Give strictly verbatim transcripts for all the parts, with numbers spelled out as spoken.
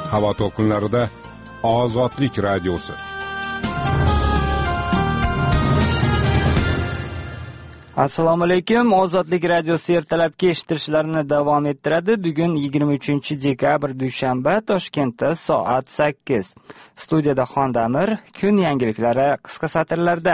havo to'lqinlarida Ozodlik radiosi. Assalomu alaykum. Ozodlik radiosi ertalabki eshittirishlarini davom ettiradi. Bugun yigirma uchinchi dekabr dushanba, Toshkentda soat sakkiz. Studiyada Xondamir, kun yangiliklari qisqa satrlarda.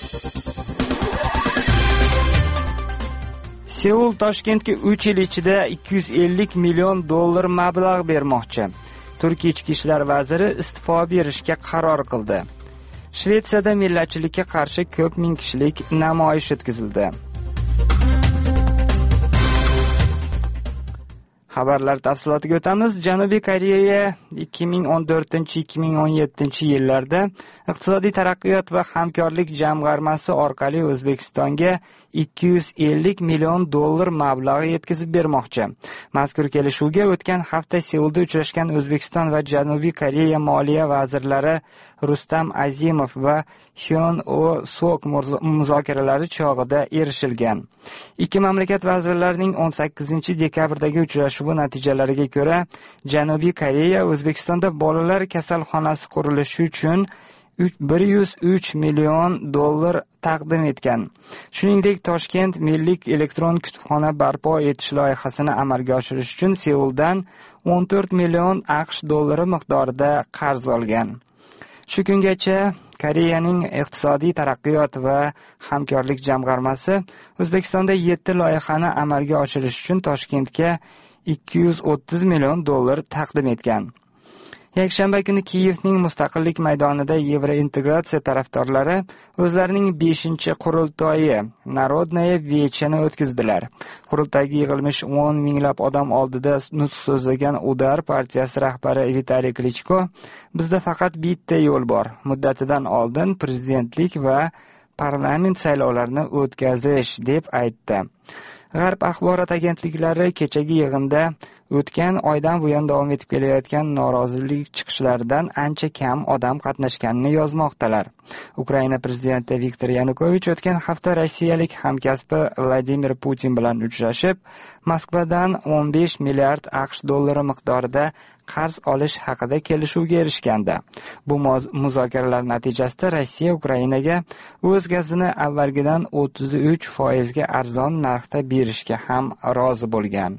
Seul Toshkentga uch yil ichida ikki yuz ellik million dollar mablag' bermoqchi. Turkiya ichki ishlar vaziri iste'fo berishga qaror qildi. Shvetsiyada millatchilikka qarshi ko'p ming kishilik namoyish o'tkazildi. Xabarlar tafsilotiga o'tamiz. Janubiy Koreya ikki ming o'n to'rtinchi ikki ming o'n yettinchi yillarda iqtisodiy taraqqiyot va hamkorlik jamg'armasi orqali O'zbekistonga ikki yuz ellik million dollar mablag' yetkazib bermoqchi. Mazkur kelishuvga o'tgan hafta Seulda uchrashgan O'zbekiston va Janubiy Koreya moliya vazirlari Rustam Azimov va Hyun O Sok muzokaralari chog'ida erishilgan. Ikki mamlakat vazirlarining o'n sakkizinchi dekabrdagi uchrashuvi natijalariga ko'ra, Janubiy Koreya O'zbekistonda bolalar kasalxonasi qurilishi uchun bir yuz uch million dollar taqdim etgan. Shuningdek, Toshkent milliy elektron kutubxona barpo etish loyihasini amalga oshirish uchun Seuldan o'n to'rt million AQSh dollari miqdorida qarz olgan. Shu kungacha Koreyaning iqtisodiy taraqqiyot va hamkorlik jamg'armasi O'zbekistonda yetti loyihani amalga oshirish uchun Toshkentga ikki yuz o'ttiz million dollar taqdim etgan. Yakshanba kuni Kiyevning Mustaqillik maydonida Yevrointegratsiya tarafdorlari o'zlarining beshinchi qurultoyi Narodnaya Vechani o'tkazdilar. Qurultoyga yig'ilmish o'n minglab odam oldida nutq so'zlagan Udar partiyasi rahbari Vitaliy Klichko, bizda faqat bitta yo'l bor: muddatidan oldin prezidentlik va parlament saylovlarini o'tkazish, deb aytdi. G'arb axborot agentliklari kechagi yig'inda o'tgan oydan buyon davom etib kelayotgan norozilik chiqishlaridan ancha kam odam qatnashganini yozmoqdalar. Ukraina prezidenti Viktor Yanukovich o'tgan hafta rossiyalik hamkasbi Vladimir Putin bilan uchrashib, Moskvadan o'n besh milliard AQSh dollari miqdorida qarz olish haqida kelishuvga erishgandi. Bu muzokaralar natijasida Rossiya Ukrainaga o'z gazini avvalgidan o'ttiz uch foizga arzon narxda berishga ham rozi bo'lgan.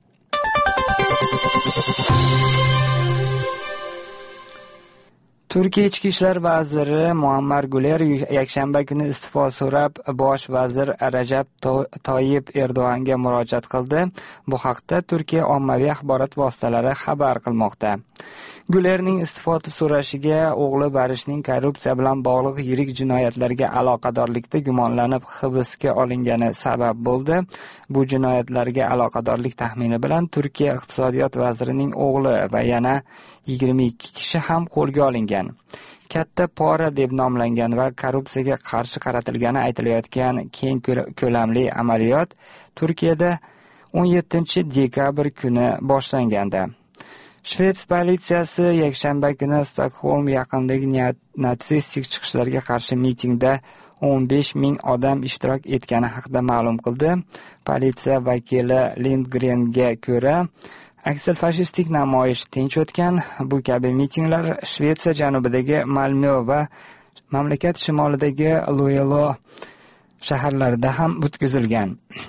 Turkiya ichki ishlar vaziri Muammar Guler yakshanba kuni iste'fo so'rab bosh vazir Rajab Toyyib Erdo'g'anga murojaat qildi. Bu haqda Turkiya ommaviy axborot vositalari xabar qilmoqda. Gulerning iste'fo so'rashiga o'g'li Barishning korrupsiya bilan bog'liq yirik jinoyatlarga aloqadorlikda gumonlanib hibsga olingani sabab bo'ldi. Bu jinoyatlarga aloqadorlik taxmini bilan Turkiya iqtisodiyot vazirining o'g'li va yana yigirma ikki kishi ham qo'lga olingan. Katta pora deb nomlangan va korrupsiyaga qarshi qaratilgani aytilayotgan keng ko'lamli amaliyot Turkiyada o'n yettinchi dekabr kuni boshlangandi. Shvets politsiyasi yakshanba kuni Stokholm yaqinidagi natsistik chiqishlarga qarshi mitingda o'n besh ming odam ishtirok etgani haqida ma'lum qildi. Politsiya vakili Lindgrenga ko'ra, aksal fashistik namoyish tinch o'tgan. Bu kabi mitinglar Shvetsiya janubidagi Malmö va mamlakat shimolidagi Luleå shaharlarida ham o'tkazilgan.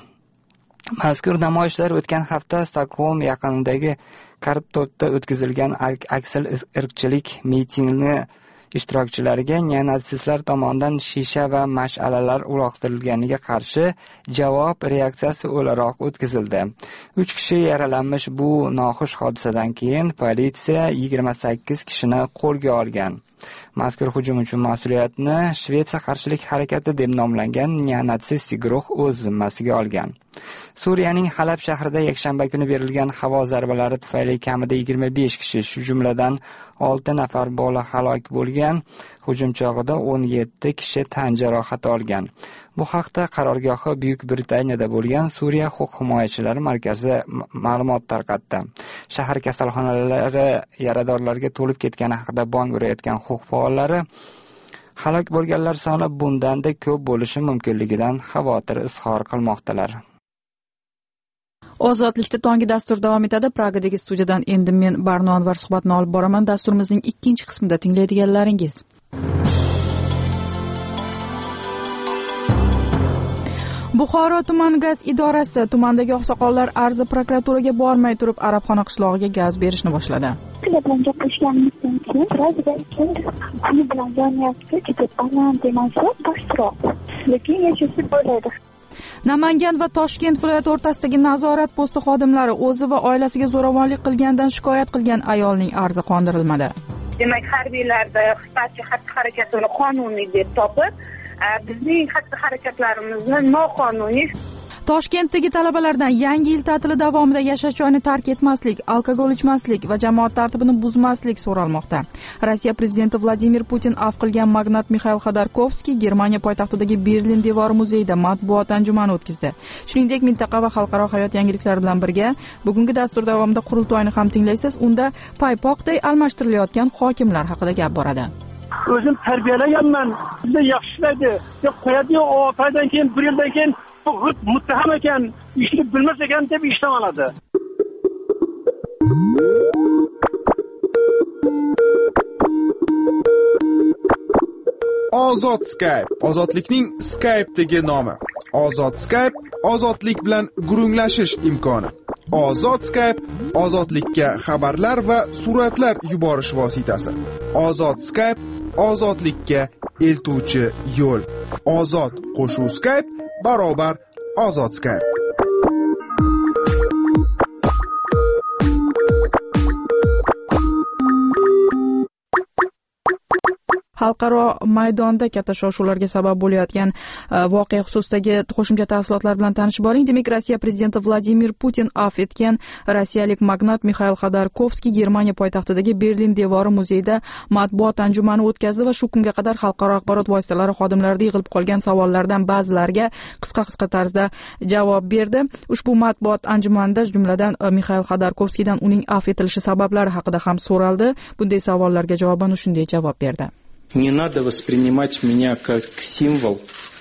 Mazkur namoyishlar o'tgan hafta Stokholm yaqinidagi Karptotda o'tkazilgan aksal irqchilik mitingni ishtirokchilariga neonatsistlar tomonidan shisha va mash'alalar uloqtirilganiga qarshi javob reaksiyasi o'laroq o'tkazildi. uch kishi yaralanmish. Bu noxush hodisadan keyin politsiya yigirma sakkiz kishini qo'lga olgan. Mazkur hujum uchun mas'uliyatni Shvetsiya qarshilik harakati deb nomlangan neonatsistik guruh o'z zimmasiga olgan. Suriyaning Halab shahrida yakshanba kuni berilgan havo zarbalari tufayli kamida yigirma besh kishi, shu jumladan olti nafar bola halok bo'lgan. Hujum chog'ida o'n yetti kishi tan jarohati olgan. Bu haqda qarorgohi Buyuk Britaniyada bo'lgan Suriya huquq himoyachilari markazi ma'lumot tarqatdi. Shahar kasalxonalari yaradorlarga to'lib ketgani haqida bong urayotgan huquq faollari halok bo'lganlar soni bundan-da ko'p bo'lishi mumkinligidan xavotir izhor qilmoqdalar. Ozodlikda tongi dastur davom etadi. Pragadagi studiyadan endi men Barno Anvar suhbatni olib boraman. Dasturimizning ikkinchi qismida tinglaydiganlaringiz. Buxoro tuman gaz idorasi tumandagi oqsoqollar arzi prokuraturaga bormay turib Arabxona qishlog'iga gaz berishni boshladi. bilan gaplashganimizdan keyin biroz kuni bilan yonyapti, juda baland demasa, pastroq. Lekin yashashni bo'ladi. Namangan va Toshkent viloyati o'rtasidagi nazorat posti xodimlari o'zi va oilasiga zo'ravonlik qilgandan shikoyat qilgan ayolning arzi qondirilmadi. Demak, harbiylarda barcha xatti-harakatini qonuniy deb topib, bizning xatti-harakatlarimizni noqonuniy. Toshkentdagi talabalardan yangi yil ta'tili davomida yashash joyini tark etmaslik, alkogol ichmaslik va jamoat tartibini buzmaslik so'ralmoqda. Rossiya prezidenti Vladimir Putin afv qilgan magnat Mixail Xodorkovskiy Germaniya poytaxtidagi Berlin devori muzeyida matbuot anjumani o'tkazdi. Shuningdek, mintaqa va xalqaro hayot yangiliklari bilan birga bugungi dastur davomida qurultoyni ham tinglaysiz. Unda paypoqday almashtirilayotgan hokimlar haqida gap boradi. O'zim tarbiyalaganman. Bizda yaxshilaydi. Deb qo'yadi, o'fadan keyin bir yildan keyin bu muttaham ekan, ishni bilmas ekan deb ishdan oladi. Ozod Skype, ozodlikning Skype'dagi nomi. Ozod Skype, ozodlik bilan gurunglashish imkoni. Ozod Skype, ozodlikka xabarlar va suratlar yuborish vositasi. Ozod Skype, ozodlikka eltuvchi yo'l. Ozod qo'shuv Skype barobar ozod Skype. Xalqaro maydonda katta shov-shuvlarga sabab bo'layotgan voqea xususidagi qo'shimcha tafsilotlar bilan tanishib boring. Demak, Rossiya prezidenti Vladimir Putin afv etgan rossiyalik magnat Mixail Xodorkovskiy Germaniya poytaxtidagi Berlin devori muzeyida matbuot anjumani o'tkazdi va shu kunga qadar xalqaro axborot vositalari xodimlarida yig'ilib qolgan savollardan ba'zilariga qisqa-qisqa tarzda javob berdi. Ushbu matbuot anjumanida jumladan Mixail Xodorkovskiydan uning afv etilishi sabablari haqida ham so'raldi. Bunday savollarga javoban u shunday javob berdi. Не надо воспринимать меня как символ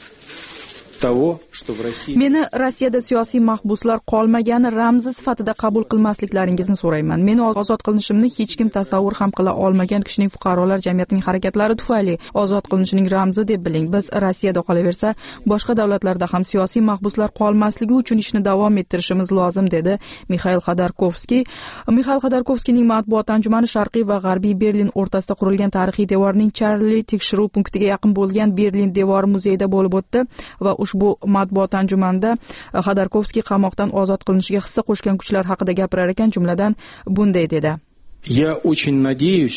того, что в России... Meni Rossiyada siyosiy mahbuslar qolmagani ramzi sifatida qabul qilmasliklaringizni so'rayman. Meni ozod qilinishimni hech kim tasavvur ham qila olmagan kishining fuqarolar jamiyatining harakatlari tufayli ozod qilinishining ramzi deb biling. Biz Rossiyada qolaversa, boshqa davlatlarda ham siyosiy mahbuslar qolmasligi uchun ishni davom ettirishimiz lozim, dedi Mixail Xodorkovskiy. Mixail Xodorkovskiyning matbuot anjumani Sharqiy va G'arbiy Berlin o'rtasida qurilgan tarixiy devorning Charlie tekshiruv punktiga yaqin bo'lgan Berlin devori muzeyida bo'lib o'tdi va ushbu matbuot anjumanida Xodorkovskiy qamoqdan ozod qilinishiga hissa qo'shgan kuchlar haqida gapirar ekan, jumladan bunday dedi. Я очень надеюсь,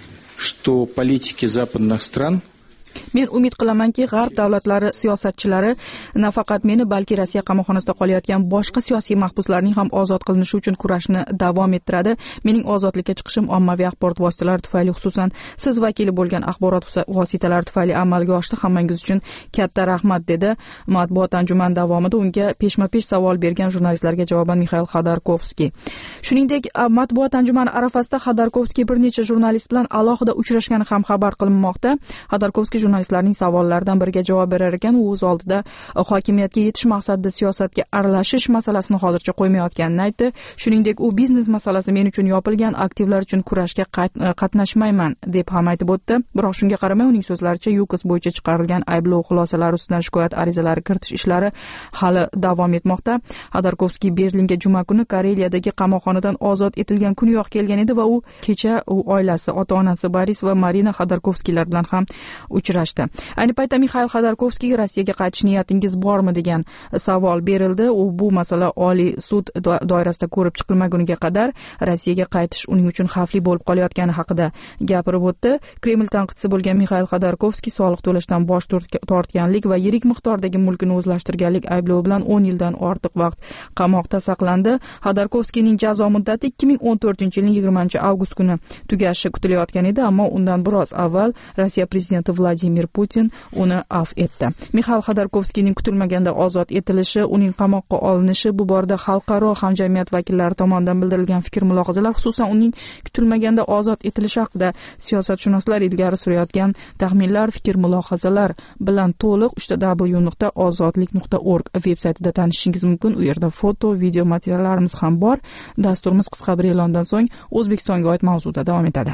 что политики западных стран Men umid qilamanki, G'arb davlatlari siyosatchilari nafaqat meni, balki Rossiya qamoqxonasida qolayotgan boshqa siyosiy mahbuslarning ham ozod qilinishi uchun kurashni davom ettiradi. Mening ozodlikka chiqishim ommaviy axborot vositalari tufayli, xususan siz vakili bo'lgan axborot vositalari tufayli amalga oshdi. Hammangiz uchun katta rahmat, dedi matbuot anjumani davomida unga peshma-pesh savol bergan jurnalistlarga javoban Mixail Xodorkovskiy. Shuningdek, matbuot anjumani arafasida Xodorkovskiy bir necha jurnalist bilan alohida uchrashgani ham xabar qilinmoqda. Xodorkovskiy jurnalistlarning savollaridan biriga javob berar ekan, u o'z oldida hokimiyatga yetish maqsadida siyosatga aralashish masalasini hozircha qo'ymayotganini aytdi. Shuningdek, u biznes masalasi men uchun yopilgan, aktivlar uchun kurashga qatnashmayman deb ham aytib o'tdi. Biroq shunga qaramay, uning so'zlaricha Yukos bo'yicha chiqarilgan ayblov xulosalari ustidan shikoyat arizalari kiritish ishlari hali davom etmoqda. Xodorkovskiy Berlinga juma kuni Kareliyadagi qamoqxonadan ozod etilgan kuniyoq kelgan edi va u kecha u oilasi, ota-onasi Boris va Marina Xodorkovskiylar bilan ham uchrashdi. Ayni paytda Mixail Xodorkovskiyga Rossiyaga qaytish niyatingiz bormi degan savol berildi. U bu masala Oliy sud doirasida ko'rib chiqilmaguniga qadar Rossiyaga qaytish uning uchun xavfli bo'lib qolayotgani haqida gapirib o'tdi. Kreml tanqidchisi bo'lgan Mixail Xodorkovskiy soliq to'lashdan bosh tortganlik va yirik miqdordagi mulkini o'zlashtirganlik ayblovi bilan o'n yildan ortiq vaqt qamoqda saqlandi. Xodorkovskiyning jazo muddati ikki ming o'n to'rtinchi yilning yigirmanchi avgust kuni tugashi kutilayotgan edi, ammo undan biroz avval Rossiya prezidenti Vladimir Vladimir Putin uni afv etdi. Mixail Xodorkovskiyning kutilmaganda ozod etilishi, uning qamoqqa olinishi bu borada xalqaro hamjamiyat vakillari tomonidan bildirilgan fikr-mulohazalar, xususan uning kutilmaganda ozod etilishi haqida siyosatshunoslar ilgari surayotgan taxminlar, fikr-mulohazalar bilan to'liq uchta w nuqta ozodlik nuqta org veb-saytida tanishishingiz mumkin. U yerda foto, video materiallarimiz ham bor. Dasturimiz qisqa bir e'londan so'ng O'zbekistonga oid mavzuda davom etadi.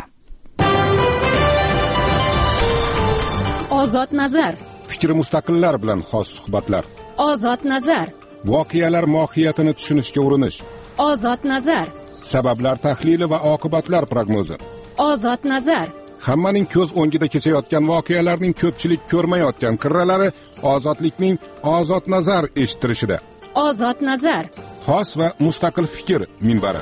Ozod nazar. Fikri mustaqillar bilan xos suhbatlar. Ozod nazar. Voqealar mohiyatini tushunishga urinish. Ozod nazar. Sabablar tahlili va oqibatlar prognozi. Ozod nazar. Hammaning ko'z o'ngida kechayotgan voqealarning ko'pchilik ko'rmayotgan qirralari ozodlikning ozod nazar eshittirishida. Ozod nazar. Xos va mustaqil fikr minbari.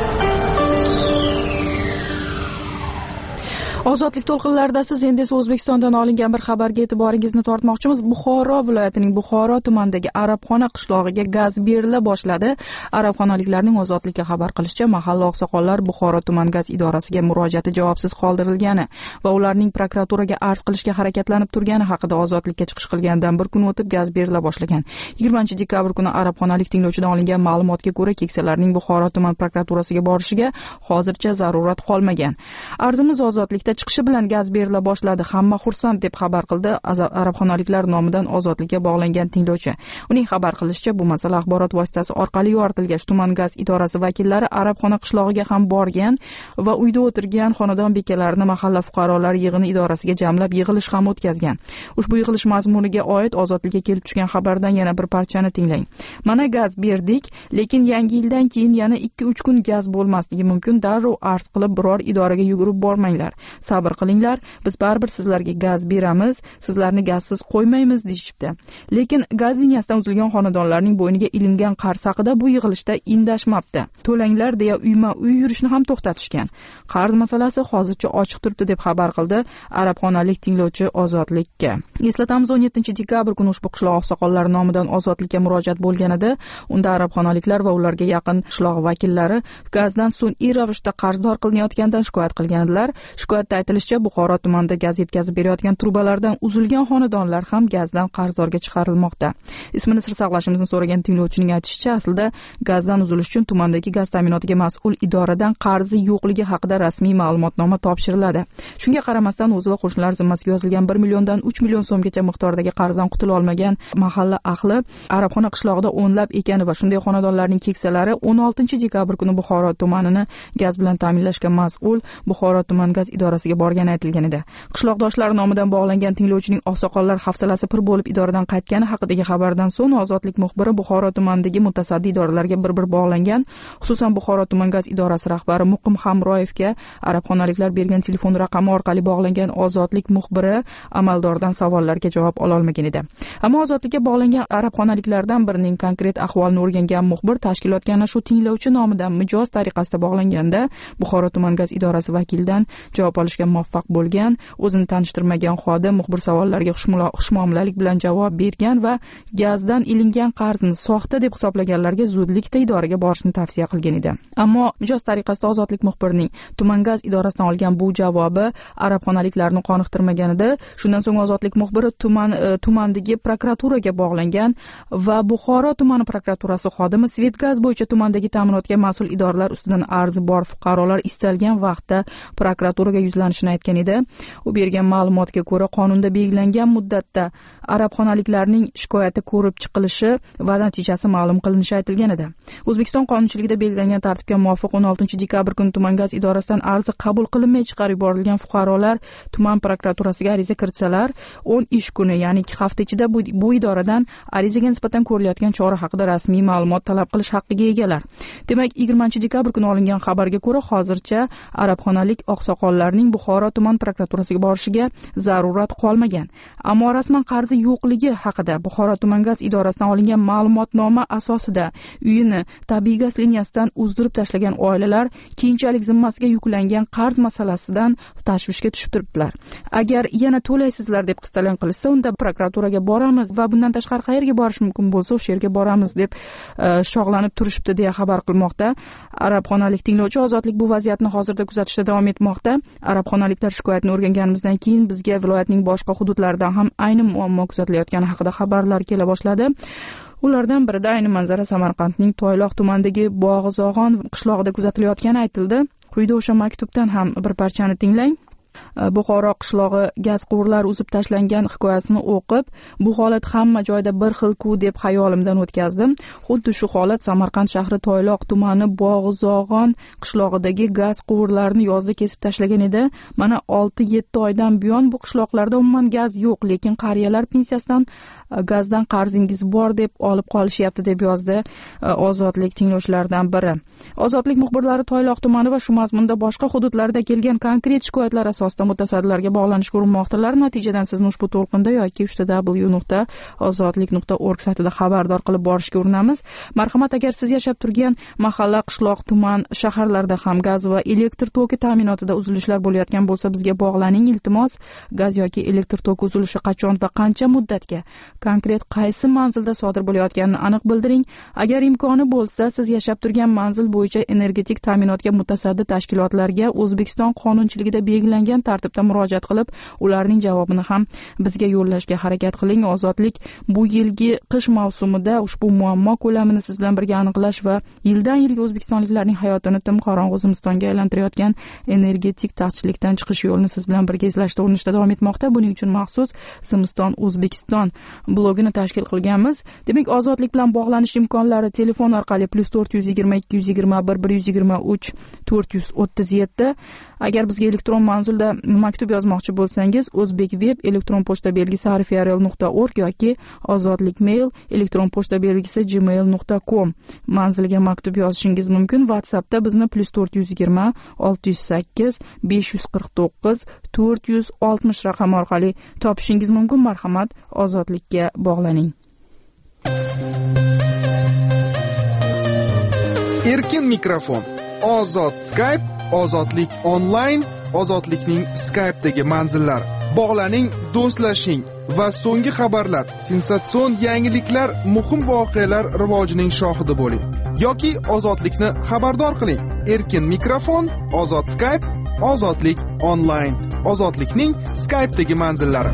Ozodlik to'lqinlarida siz endi esa O'zbekistondan olingan bir xabarga e'tiboringizni tortmoqchimiz. Buxoro viloyatining Buxoro tumanidagi Arabxona qishlog'iga gaz berila boshladi. Arabxonaliklarning ozodlikka xabar qilishicha, mahalla oqsoqollar Buxoro tuman gaz idorasiga murojaati javobsiz qoldirilgani va ularning prokuraturaga arz qilishga harakatlanib turgani haqida ozodlikka chiqish qilganidan bir kun o'tib gaz berila boshlagan. yigirmanchi dekabr kuni Arabxonalik tinglovchidan olingan ma'lumotga ko'ra, keksalarning Buxoro tuman prokuraturasiga borishiga hozircha zarurat qolmagan. Arzimiz ozodlikda chiqishi bilan gaz berila boshladi. Hamma xursand deb xabar qildi Arabxonaliklar nomidan ozodlikka bog'langan tinglovchi. Uning xabar qilishicha, bu masala axborot vositasi orqali yoritilgach, tuman gaz idorasi vakillari Arabxona qishlog'iga ham borgan va uyda o'tirgan xonadon bekalarini mahalla fuqarolar yig'ini idorasiga jamlab yig'ilish ham o'tkazgan. Ushbu yig'ilish mazmuniga oid ozodlikka kelib tushgan xabardan yana bir parchani tinglang. Mana gaz berdik, lekin yangi yildan keyin yana ikki uch kun gaz bo'lmasligi mumkin. Darrov arz qilib biror idoraga yugurib bormanglar. Sabr qilinglar, biz baribir sizlarga gaz beramiz, sizlarni gazsiz qo'ymaymiz deyishibdi. Lekin gaz liniyasidan uzilgan xonadonlarning bo'yniga ilingan qarz haqida bu yig'ilishda indashmabdi. To'langlar deya uyma-uy yurishni ham to'xtatishgan. Qarz masalasi hozircha ochiq turibdi deb xabar qildi Arabxonalik tinglovchi ozodlikka. Eslatamiz, o'n yettinchi dekabr kuni ushbu qishloq oqsoqollari nomidan ozodlikka murojaat bo'lganida, unda arabxonaliklar va ularga yaqin qishloq vakillari gazdan sun'iy ravishda qarzdor qilinayotganidan shikoyat qilgan edilar. Shikoyatda aytilishicha, Buxoro tumanida gaz yetkazib berayotgan trubalardan uzilgan xonadonlar ham gazdan qarzdorga chiqarilmoqda. Ismini sir saqlashimizni so'ragan tinglovchining aytishicha, aslida gazdan uzilish uchun tumandagi gaz ta'minotiga mas'ul idoradan qarzi yo'qligi haqida rasmiy ma'lumotnoma topshiriladi. Shunga qaramasdan o'zi va qo'shnilar zimmasiga yozilgan bir milliondan uch million so'mgacha miqdordagi qarzdan qutula olmagan mahalla ahli Arabxona qishlog'ida o'nlab ekani va shunday xonadonlarning keksalari o'n oltinchi dekabr kuni Buxoro tumanini gaz bilan ta'minlashga mas'ul Buxoro tuman gaz idorasiga borgani aytilgan edi. Qishloqdoshlar nomidan bog'langan tinglovchining oqsoqollar hafsalasi pir bo'lib idoradan qaytgani haqidagi xabardan so'ng ozodlik muxbiri Buxoro tumanidagi mutasaddi idoralarga bir-bir bog'langan. Xususan Buxoro tuman gaz idorasi rahbari Muqim Hamroyevga arabxonaliklar bergan telefon raqami orqali bog'langan ozodlik muxbiri amaldordan savollarga javob ola olmagan edi. Ammo ozodlikka bog'langan arabxonaliklardan birining konkret ahvolini o'rgangan muxbir tashkilotga ana shu tinglovchi nomidan mijoz tariqasida bog'langanda Buxoro tuman gaz idorasi vakilidan javob olishga muvaffaq bo'lgan. O'zini tanishtirmagan xodim muxbir savollariga xushmuomalalik bilan javob bergan va gazdan ilingan qarzni soxta deb hisoblaganlarga zudlikda idoraga borishni tavsiya qilgan edi. Ammo mijoz tariqasida ozodlik muxbirining tuman gaz idorasidan olgan bu javobi arabxonaliklarni qoniqtirmagan edi. Shundan so'ng ozodlik muxbiri tuman tumandagi prokuraturaga bog'langan va Buxoro tumani prokuraturasi xodimi Svetgaz bo'yicha tumandagi ta'minotga mas'ul idoralar ustidan arzi bor fuqarolar istalgan vaqtda prokuraturaga yuzlanishini aytgan edi. U bergan ma'lumotga ko'ra, qonunda belgilangan muddatda arabxonaliklarning shikoyati ko'rib chiqilishi va natijasi ma'lum qilinishi aytilgan edi. O'zbekiston qonunchiligida belgilangan tartibga muvofiq o'n oltinchi dekabr kuni tuman gaz idorasidan arzi qabul qilinmay chiqarib yuborilgan fuqarolar tuman prokuraturasiga ariza kiritsalar, o'n ish kuni, ya'ni ikki hafta ichida bu, bu idoradan arizaga nisbatan ko'rilayotgan chora haqida rasmiy ma'lumot talab qilish haqqiga egalar. Demak, yigirmanchi dekabr kuni olingan xabarga ko'ra, hozircha arabxonalik oqsoqollarning Buxoro tuman prokuraturasiga borishiga zarurat qolmagan. Ammo rasman qarzi yo'qligi haqida Buxoro tuman gaz idorasidan olingan ma'lumotnoma asosida uyini tabiiy gaz liniyasidan uzdirib tashlagan oilalar keyinchalik zimmasiga yuklangan qarz masalasidan tashvishga tushib turibdilar. Agar yana to'laysizlar deb qistalan qilishsa, unda prokuraturaga boramiz va bundan tashqari qayerga borish mumkin bo'lsa, o'sha yerga boramiz deb shoqlanib turishibdi deya xabar qilmoqda. Arabxonalik tinglovchi ozodlik bu vaziyatni hozirda kuzatishda davom etmoqda. arabxonaliklar shikoyatini o'rganganimizdan keyin bizga viloyatning boshqa hududlaridan ham ayni muammo kuzatilayotgani haqida xabarlar kela boshladi. Ulardan birida ayni manzara Samarqandning Toyloq tumanidagi Bog'izog'on qishlog'ida kuzatilayotgani aytildi. Quyida o'sha maktubdan ham bir parchani tinglang. Buxoro qishlog'i gaz quvurlari uzib tashlangan hikoyasini o'qib, bu holat hamma joyda bir xil-ku deb xayolimdan o'tkazdim. Xuddi shu holat Samarqand shahri Toyloq tumani Bog'izog'on qishlog'idagi gaz quvurlarini yozda kesib tashlagan edi. Mana olti yetti oydan buyon bu qishloqlarda umuman gaz yo'q, lekin qariyalar pensiyasidan gazdan qarzingiz bor deb olib qolishyapti deb yozdi Ozodlik tinglovchilaridan biri. Ozodlik muxbirlari Toyloq tumani va shu mazmunda boshqa hududlarda kelgan konkret shikoyatlar asosida mutasaddilarga bog'lanishga urinmoqdalar. Natijadan sizni ushbu to'lqinda yoki uchta w nuqta ozodlik nuqta org saytida xabardor qilib borishga urinamiz. Marhamat, agar siz yashab turgan mahalla, qishloq, tuman, shaharlarda ham gaz va elektr toki ta'minotida uzilishlar bo'layotgan bo'lsa, bizga bog'laning. Iltimos, gaz yoki elektr toki uzilishi qachon va qancha muddatga, konkret qaysi manzilda sodir bo'layotganini aniq bildiring. Agar imkoni bo'lsa, siz yashab turgan manzil bo'yicha energetik ta'minotga mutasaddi tashkilotlarga O'zbekiston qonunchiligida belgilangan tartibda murojaat qilib, ularning javobini ham bizga yo'llashga harakat qiling. Ozodlik bu yilgi qish mavsumida ushbu muammo ko'lamini siz bilan birga aniqlash va yildan yilga o'zbekistonliklarning hayotini tim qorong'u zimistonga aylantirayotgan energetik taqchillikdan chiqish yo'lini siz bilan birga izlashda urinishda davom etmoqda. Buning uchun maxsus Zimiston O'zbekiston blogini tashkil qilganmiz. Demak, ozodlik bilan bog'lanish imkonlari telefon orqali plus to'rt yuz yigirma ikki yuz yigirma bir bir yuz yigirma uch to'rt yuz o'ttiz yetti. Agar bizga elektron manzilda maktub yozmoqchi bo'lsangiz, O'zbek web elektron pochta belgisi harfiyarel nuqta org yoki ozodlik mail elektron pochta belgisi gmail nuqta com manzilga maktub yozishingiz mumkin. WhatsAppda bizni plus to'rt yuz yigirma olti yuz sakkiz besh yuz qirq to'qqiz to'rt yuz oltmish raqami orqali topishingiz mumkin. Marhamat, ozodlikka bog'laning. Erkin mikrofon, ozod Skype, ozodlik online, ozodlikning Skype'dagi manzillari. Bog'laning, do'stlashing va so'nggi xabarlar, sensatsion yangiliklar, muhim voqealar rivojining shohidi bo'ling yoki ozodlikni xabardor qiling. Erkin mikrofon, ozod Skype, ozodlik online, ozodlikning Skype'dagi manzillari.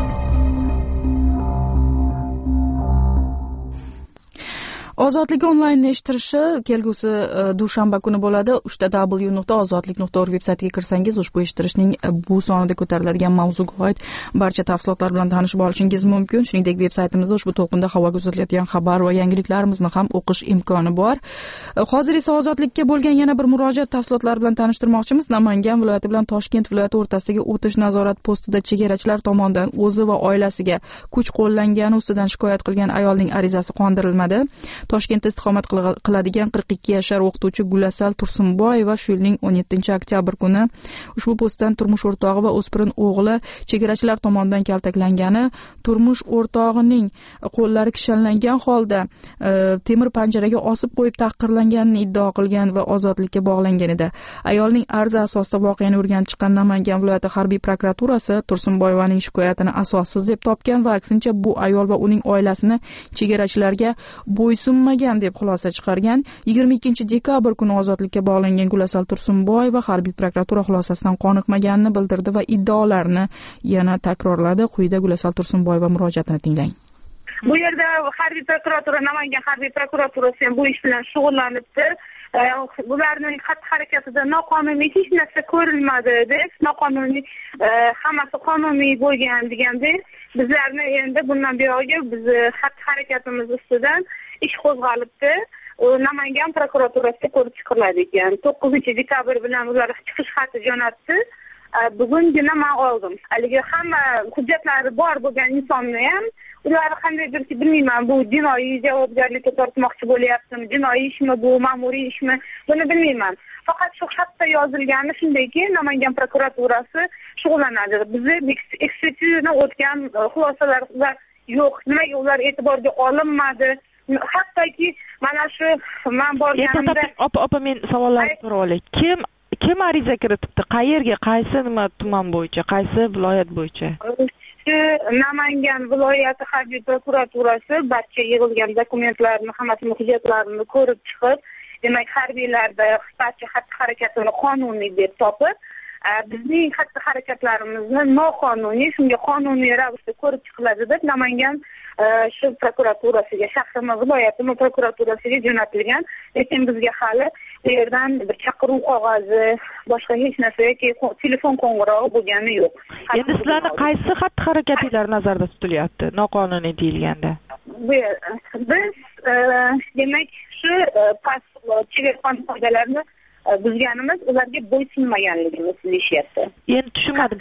Ozodlik onlayn eshittirishi kelgusi dushanba kuni bo'ladi. uchta w nuqta ozodlik nuqta org veb-saytiga kirsangiz, ushbu eshittirishning bu sonida ko'tariladigan mavzuga oid barcha tafsilotlar bilan tanishib olishingiz mumkin. Shuningdek, veb-saytimizda ushbu to'lqinda havoga uzatilayotgan xabar va yangiliklarimizni ham o'qish imkoni bor. Hozir esa ozodlikka bo'lgan yana bir murojaat tafsilotlari bilan tanishtirmoqchimiz. Namangan viloyati bilan Toshkent viloyati o'rtasidagi o'tish nazorat postida chegarachilar tomonidan o'zi va oilasiga kuch qo'llangani ustidan shikoyat qilgan ayolning arizasi qondirilmadi. Toshkentda istiqomat qiladigan qirq ikki yashar o'qituvchi Gulasal Tursunboyeva shu yilning o'n yettinchi oktyabr kuni ushbu postdan turmush o'rtog'i va o'spirin o'g'li chegarachilar tomonidan kaltaklangani, turmush o'rtog'ining qo'llari kishanlangan holda e, temir panjaraga osib qo'yib tahqirlanganini iddao qilgan va ozodlikka bog'langan edi. Ayolning arzi asosida voqeani o'rganib chiqqan Namangan viloyati harbiy prokuraturasi Tursunboyevaning shikoyatini asossiz deb topgan va aksincha bu ayol va uning oilasini chegarachilarga bo'ysun deb xulosa chiqargan. yigirma ikkinchi dekabr kuni ozodlikka bog'langan Gulasal Tursunboyeva harbiy prokuratura xulosasidan qoniqmaganini bildirdi va iddaolarini yana takrorladi. Quyida Gulasal Tursunboyeva murojaatini tinglang. Bu yerda harbiy prokuratura, Namangan harbiy prokuraturasi ham bu ish bilan shug'ullanibdi. Bularning xatti-harakatida noqonuniy hech narsa ko'rilmadi deb, noqonuniy hammasi qonuniy bo'lgan degandek, bizlarni endi bundan buyog'iga biz xatti-harakatimiz ustidan ish qo'zg'alibdi. Namangan prokuraturasiga ko'rib chiqiladi ekan. to'qqizinchi dekabr bilan ular chiqish xati jo'natdi. Bugungina men oldim. Haligi hamma hujjatlari bor bo'lgan insonni ham ular qandaydir bilmayman, bu jinoiy javobgarlikka tortmoqchi bo'lyaptimi, jinoiy ishmi bu, ma'muriy ishmi, buni bilmayman. Faqat shu xatda yozilgani shundayki, Namangan prokuraturasi shug'ullanadi. Bizni ekspertizadan o'tgan xulosalar yo'q, nimaga ular e'tiborga olinmadi? Hattoki mana shu men borganimda opa opa men savollarni so'rab olay. Kim kim ariza kiritibdi? Qayerga, qaysi nima tuman bo'yicha, qaysi viloyat bo'yicha? Namangan viloyati harbiy prokuraturasi barcha yig'ilgan dokumentlarni, hammasini hujjatlarini ko'rib chiqib, demak harbiylarda barcha xatti-harakatini qonuniy deb topib, bizning xatti harakatlarimizni noqonuniy, shunga qonuniy ravishda ko'rib chiqiladi deb Namangan shu prokuraturasiga, shahrimiz viloyatimiz prokuraturasiga jo'natilgan. Lekin bizga hali bu yerdan bir chaqiruv qog'ozi, boshqa hech narsa yoki telefon qo'ng'irog'i bo'lgani yo'q. Endi sizlarning qaysi xatti harakatinglar nazarda tutilyapti noqonuniy deyilganda? Biz demak shu past chegara qoidalarini buzganimiz, ularga bo'ysunmaganligimiz deyishyapti. Endi tushunmadim.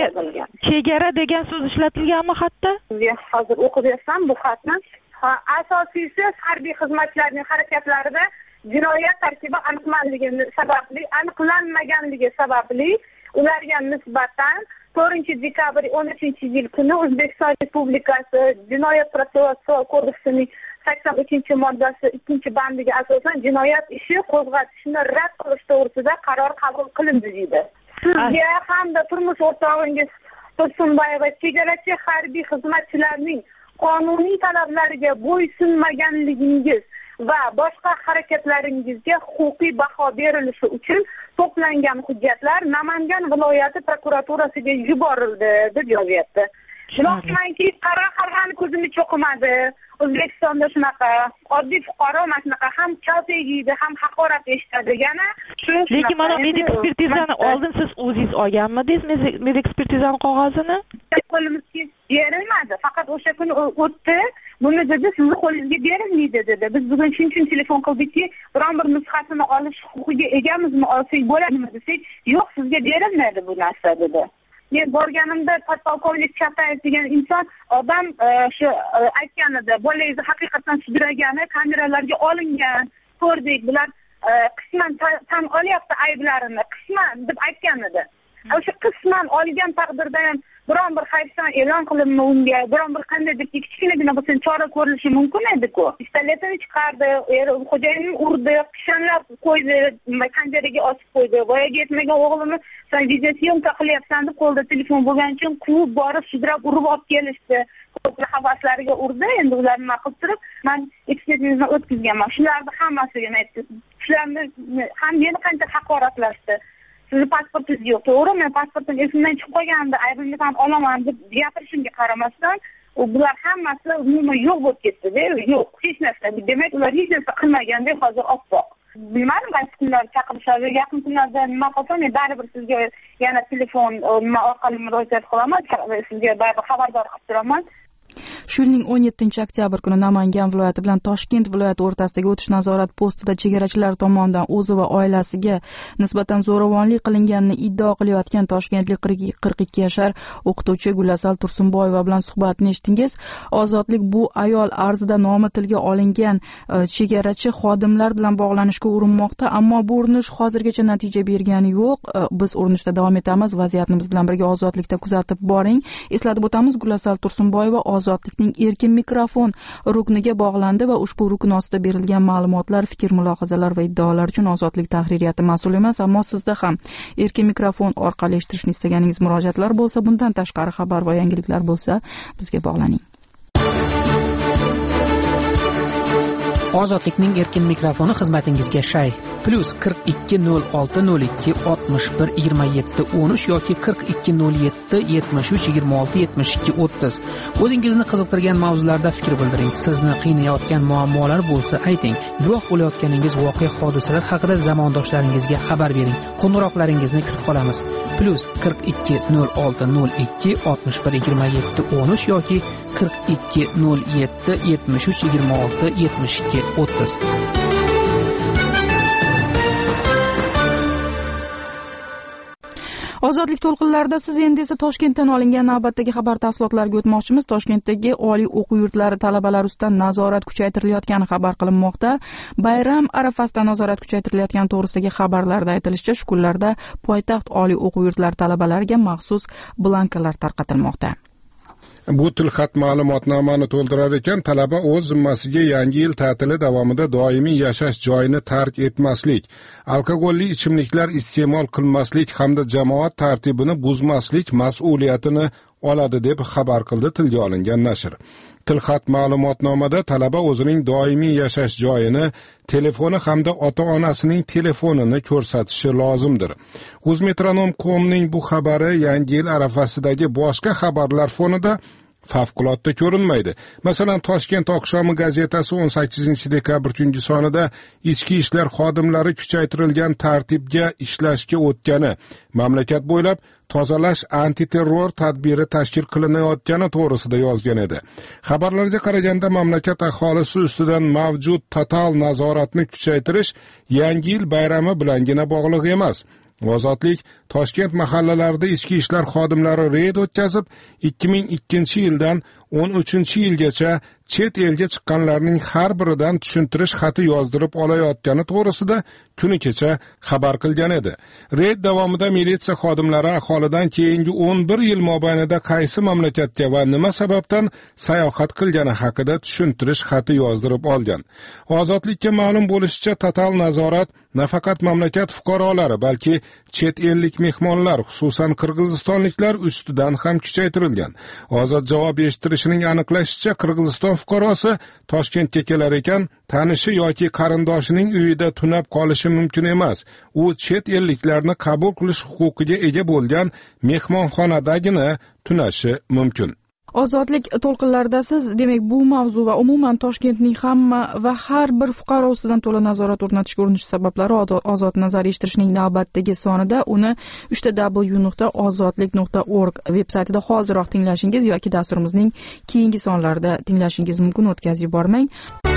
Chegara degan so'z ishlatilganmi xatda? Hozir o'qib bersam bu xatni. Asosiysi harbiy xizmatchilarning harakatlarida jinoyat tarkibi aniqlanligi sababli, aniqlanmaganligi sababli ularga nisbatan to'rtinchi dekabr o'n uchinchi yil kuni O'zbekiston Respublikasi Jinoyat protsessual kodeksining sakson uchinchi moddasi ikkinchi bandiga asosan jinoyat ishi qo'zg'atishni rad qilish to'g'risida qaror qabul qilindi deydi. Sizga hamda turmush o'rtog'ingiz Tursunboyeva chegarachi harbiy xizmatchilarning qonuniy talablariga bo'ysunmaganligingiz va boshqa harakatlaringizga huquqiy baho berilishi uchun to'plangan hujjatlar Namangan viloyati prokuraturasiga yuborildi deb yozyapti. Biroqmanki, qara qarg'ani ko'zimni cho'qimadi. O'zbekistonda shunaqa oddiy fuqaro mana shunaqa ham kalta yeydi, ham haqorat eshitadi. Yana shu lekin mana medik ekspertizani oldin siz o'zingiz olganmidingiz medik ekspertizani qog'ozini? Qo'limizga berilmadi. Faqat o'sha kuni o'tdi. Buni dedi, sizni qo'lingizga berilmaydi dedi. Biz bugun shuning uchun telefon qildikki, biron bir nusxasini olish huquqiga egamizmi, olsak bo'ladimi desak, yo'q, sizga berilmaydi bu narsa dedi. Men borganimda podpolkovnik Chatayev degan inson odam shu aytganida, bolangizni haqiqatan sudragani kameralarga olingan, ko'rdik, bular qisman tan olyapti ayblarini, qisman deb aytgan edi. O'sha qisman olgan taqdirda ham biron bir hayfsan e'lon qilinma unga, biron bir qandaydir kichkinagina bo'lsa chora ko'rilishi mumkin edi-ku. Pistoletini chiqardi, xo'jayinni urdi, kishanlab qo'ydi, panjaraga osib qo'ydi. Voyaga yetmagan o'g'lini sen videosyomka qilyapsan deb qo'lda telefon bo'lgani uchun quvib borib sudrab urib olib kelishdi. Havaslariga urdi. Endi ularni nima qilib turib, men ekspertizani o'tkazganman. Shularni hammasiga aytdim. Shularni ham meni qancha haqoratlashdi. Sizni pasportingiz yo'q, to'g'ri, men pasportim esimdan chiqib qolganda aybimni ham olaman deb gapirishimga qaramasdan, bular hammasi umuman yo'q bo'lib ketdi-da, yo'q, hech narsa. Demak, ular hech narsa qilmaganda hozir oppoq. Bilmadim, qaysi kunlar chaqirishadi, yaqin kunlarda nima qilsam, men baribir sizga yana telefon orqali murojaat qilaman, sizga baribir xabardor qilib turaman. Shu yilning o'n yettinchi oktyabr kuni Namangan viloyati bilan Toshkent viloyati o'rtasidagi o'tish nazorat postida chegarachilar tomonidan o'zi va oilasiga nisbatan zo'ravonlik qilinganini iddao qilayotgan toshkentlik qirq ikki yashar o'qituvchi Gulasal Tursunboyeva bilan suhbatni eshitdingiz. Ozodlik bu ayol arzida nomi tilga olingan chegarachi xodimlar bilan bog'lanishga urinmoqda, ammo bu urinish hozirgacha natija bergani yo'q. Biz urinishda davom etamiz. Vaziyatni biz bilan birga Ozodlikda kuzatib boring. Eslatib o'tamiz, Gulasal Tursunboyeva Ozodlikning erkin mikrofon rukniga bog'landi va ushbu rukn ostida berilgan ma'lumotlar, fikr, mulohazalar va iddaolar uchun Ozodlik tahririyati mas'ul emas, ammo sizda ham erkin mikrofon orqali eshitishni istaganingiz murojaatlar bo'lsa, bundan tashqari xabar va yangiliklar bo'lsa, bizga bog'laning. Ozodlikning erkin mikrofoni xizmatingizga shay. Plus qirq ikki nol olti nol ikki oltmish bir yigirma yetti o'n uch yoki qirq ikki nol yetti yetmish uch yigirma olti yetmish ikki o'ttiz. O'zingizni qiziqtirgan mavzularda fikr bildiring. Sizni qiynayotgan muammolar bo'lsa ayting. Guvoh bo'layotganingiz voqea hodisalar haqida zamondoshlaringizga xabar bering. Qo'ng'iroqlaringizni kutib qolamiz. Plus qirq ikki nol olti nol ikki oltmish bir yigirma yetti o'n uch yoki qirq ikki nol yetti yetmish uch yigirma olti yetmish ikki o'ttiz. Ozodlik to'lqinlarida siz endi esa Toshkentdan olingan navbatdagi xabar tafsilotlariga o'tmoqchimiz. Toshkentdagi oliy o'quv yurtlari talabalari ustidan nazorat kuchaytirilayotgani xabar qilinmoqda. Bayram arafasida nazorat kuchaytirilayotgani to'g'risidagi xabarlarda aytilishicha, shu kunlarda poytaxt oliy o'quv yurtlari talabalariga maxsus blankalar tarqatilmoqda. Bu tilxat ma'lumotnomani to'ldirar ekan, talaba o'z zimmasiga yangi yil ta'tili davomida doimiy yashash joyini tark etmaslik, alkogolli ichimliklar iste'mol qilmaslik hamda jamoat tartibini buzmaslik mas'uliyatini oladi deb xabar qildi tilga olingan nashr. Tilxat ma'lumotnomada talaba o'zining doimiy yashash joyini, telefoni hamda ota-onasining telefonini ko'rsatishi lozimdir. O'zmetronom nokta com'ning bu xabari yangi yil arafasidagi boshqa xabarlar fonida favqulodda ko'rinmaydi. Masalan, Toshkent oqshomi gazetasi o'n sakkizinchi dekabr tungi sonida ichki ishlar xodimlari kuchaytirilgan tartibga ishlashga o'tgani, mamlakat bo'ylab tozalash antiterror tadbiri tashkil qilinayotgani to'g'risida yozgan edi. Xabarlarga qaraganda mamlakat aholisi ustidan mavjud total nazoratni kuchaytirish yangi yil bayrami bilangina bog'liq emas. Ozodlik Toshkent mahallalarida ichki ishlar xodimlari reyd o'tkazib, ikki ming ikkinchi yildan o'n uchinchi yilgacha chet elga chiqqanlarning har biridan tushuntirish xati yozdirib olayotgani to'g'risida kuni kecha xabar qilgan edi. Reyd davomida militsiya xodimlari aholidan keyingi o'n bir yil mobaynida qaysi mamlakatga va nima sababdan sayohat qilgani haqida tushuntirish xati yozdirib olgan. Ozodlikka ma'lum bo'lishicha, total nazorat nafaqat mamlakat fuqarolari, balki chet ellik mehmonlar, xususan qirg'izistonliklar ustidan ham kuchaytirilgan. Ozod javob eshittirishining aniqlashicha, Qirg'iziston fuqarosi Toshkentga kelar ekan, tanishi yoki qarindoshining uyida tunab qolishi mumkin emas. U chet elliklarni qabul qilish huquqiga ega bo'lgan mehmonxonadagina tunashi mumkin. Ozodlik to'lqinlarida siz, demak, bu mavzu va umuman Toshkentning hamma va har bir fuqaro ustidan to'la nazorat o'rnatishga urinish sabablari ozod nazar eshittirishning navbatdagi sonida uni uch w nuqta ozodlik nuqta org veb-saytida hoziroq tinglashingiz yoki dasturimizning keyingi sonlarida tinglashingiz mumkin. O'tkazib yubormang.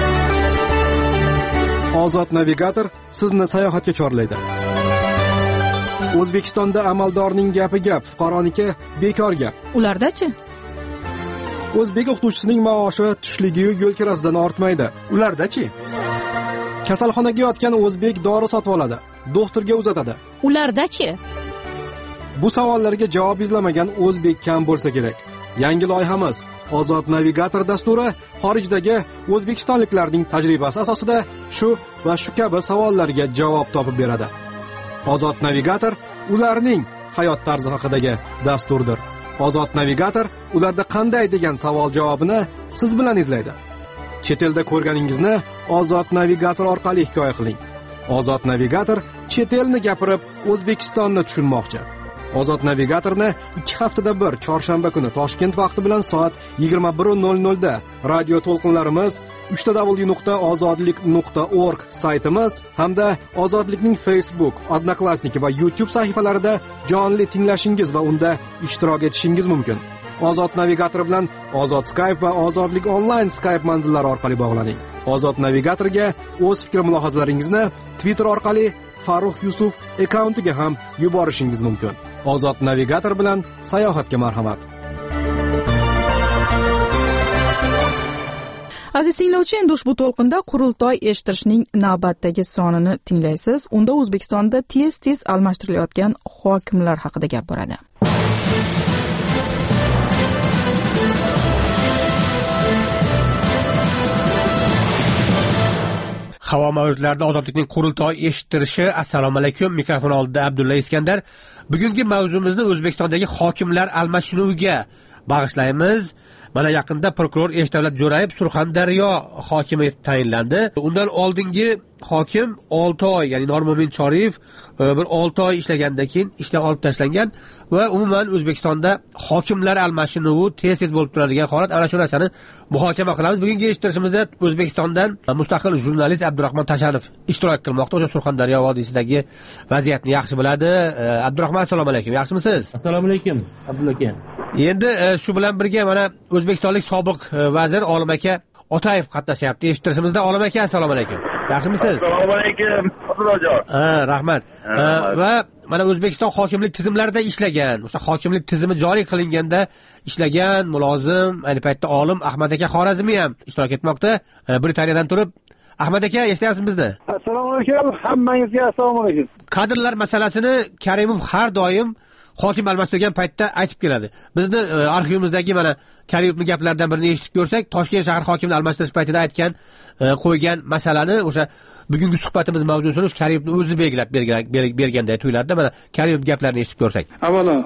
Ozod navigator sizni sayohatga chorlaydi. O'zbekistonda amaldorning gapi gap, fuqaroniki bekor gap. Ulardachi? O'zbek o'qituvchisining maoshi tushligi yo'l kirasidan ortmaydi. Ulardachi? Kasalxonaga yotgan o'zbek dori sotib oladi, doktorga uzatadi. Ulardachi? Bu savollarga javob izlamagan o'zbek kam bo'lsa kerak. Yangi loyihamiz Ozod navigator dasturi xorijdagi o'zbekistonliklarning tajribasi asosida shu va shu kabi savollarga javob topib beradi. Ozod navigator ularning hayot tarzi haqidagi dasturdir. Ozod navigator ularda qanday degan savol javobini siz bilan izlaydi. Chet elda ko'rganingizni Ozod navigator orqali hikoya qiling. Ozod navigator chet elni gapirib O'zbekistonni tushunmoqchi. Ozod navigatorni ikki haftada bir chorshanba kuni Toshkent vaqti bilan soat yigirma bir nol nol da radio to'lqinlarimiz uch w nuqta ozodlik nuqta org saytimiz hamda Ozodlikning Facebook, Odnoklassniki va YouTube sahifalarida jonli tinglashingiz va unda ishtirok etishingiz mumkin. Ozod navigator bilan Ozod Skype va Ozodlik onlayn Skype manzillari orqali bog'laning. Ozod navigatorga o'z fikr mulohazalaringizni Twitter orqali Farruh Yusuf akkauntiga ham yuborishingiz mumkin. Ozod navigator bilan sayohatga marhamat. Aziz tinglovchi, endi ushbu to'lqinda qurultoy eshittirishning navbatdagi sonini tinglaysiz. Unda O'zbekistonda tez-tez almashtirilayotgan hokimlar haqida gap boradi. Havo mavjudlarida ozodlikning qurultoy eshittirishi. Assalomu alaykum. Mikrofon oldida Abdulla Iskandar. Bugungi mavzumizni O'zbekistondagi hokimlar almashinuviga bag'ishlaymiz. Mana yaqinda prokuror Eshdavlat Jo'rayev Surxondaryo hokimi etib tayinlandi. Undan oldingi hokim olti oy, ya'ni Normumin Choriyev bir olti oy ishlagandan keyin ishdan olib tashlangan va umuman O'zbekistonda hokimlar almashinuvi tez-tez bo'lib turadigan holat, ana shu narsani muhokama qilamiz. Bugungi eshittirishimizda O'zbekistondan mustaqil jurnalist Abdurahmon Tashanov ishtirok qilmoqda. O'sha Surxondaryo vodiysidagi vaziyatni yaxshi biladi. Abdurahmon, assalomu alaykum. Yaxshimisiz? Assalomu alaykum, Abdulla aka. Endi shu bilan birga mana O'zbekistonlik sobiq vazir Olim aka Otayev qatnashyapti eshittirishimizda. Olim aka, assalomu alaykum. Yaxshimisiz? Assalomu alaykum, Abdullajon. Ha, rahmat. Va mana O'zbekiston hokimlik tizimlarida ishlagan, o'sha hokimlik tizimi joriy qilinganda ishlagan mulozim, ayni paytda olim Ahmad aka Xorazmiy ham ishtirok etmoqda. Britaniyadan turib. Ahmad aka, eshityapsiz bizni? Assalomu alaykum, hammangizga assalomu alaykum. Kadrlar masalasini Karimov har doim hokim almashtirgan paytda aytib keladi. Bizni e, arxivimizdagi mana Karimovning gaplaridan birini eshitib ko'rsak, Toshkent shahar hokimini almashtirish paytida aytgan, e, qo'ygan masalani o'sha bugungi suhbatimiz mavzusini Karimovning o'zi belgilab berganday tuyuladi. Mana Karimov gaplarini eshitib ko'rsak. Avvalo,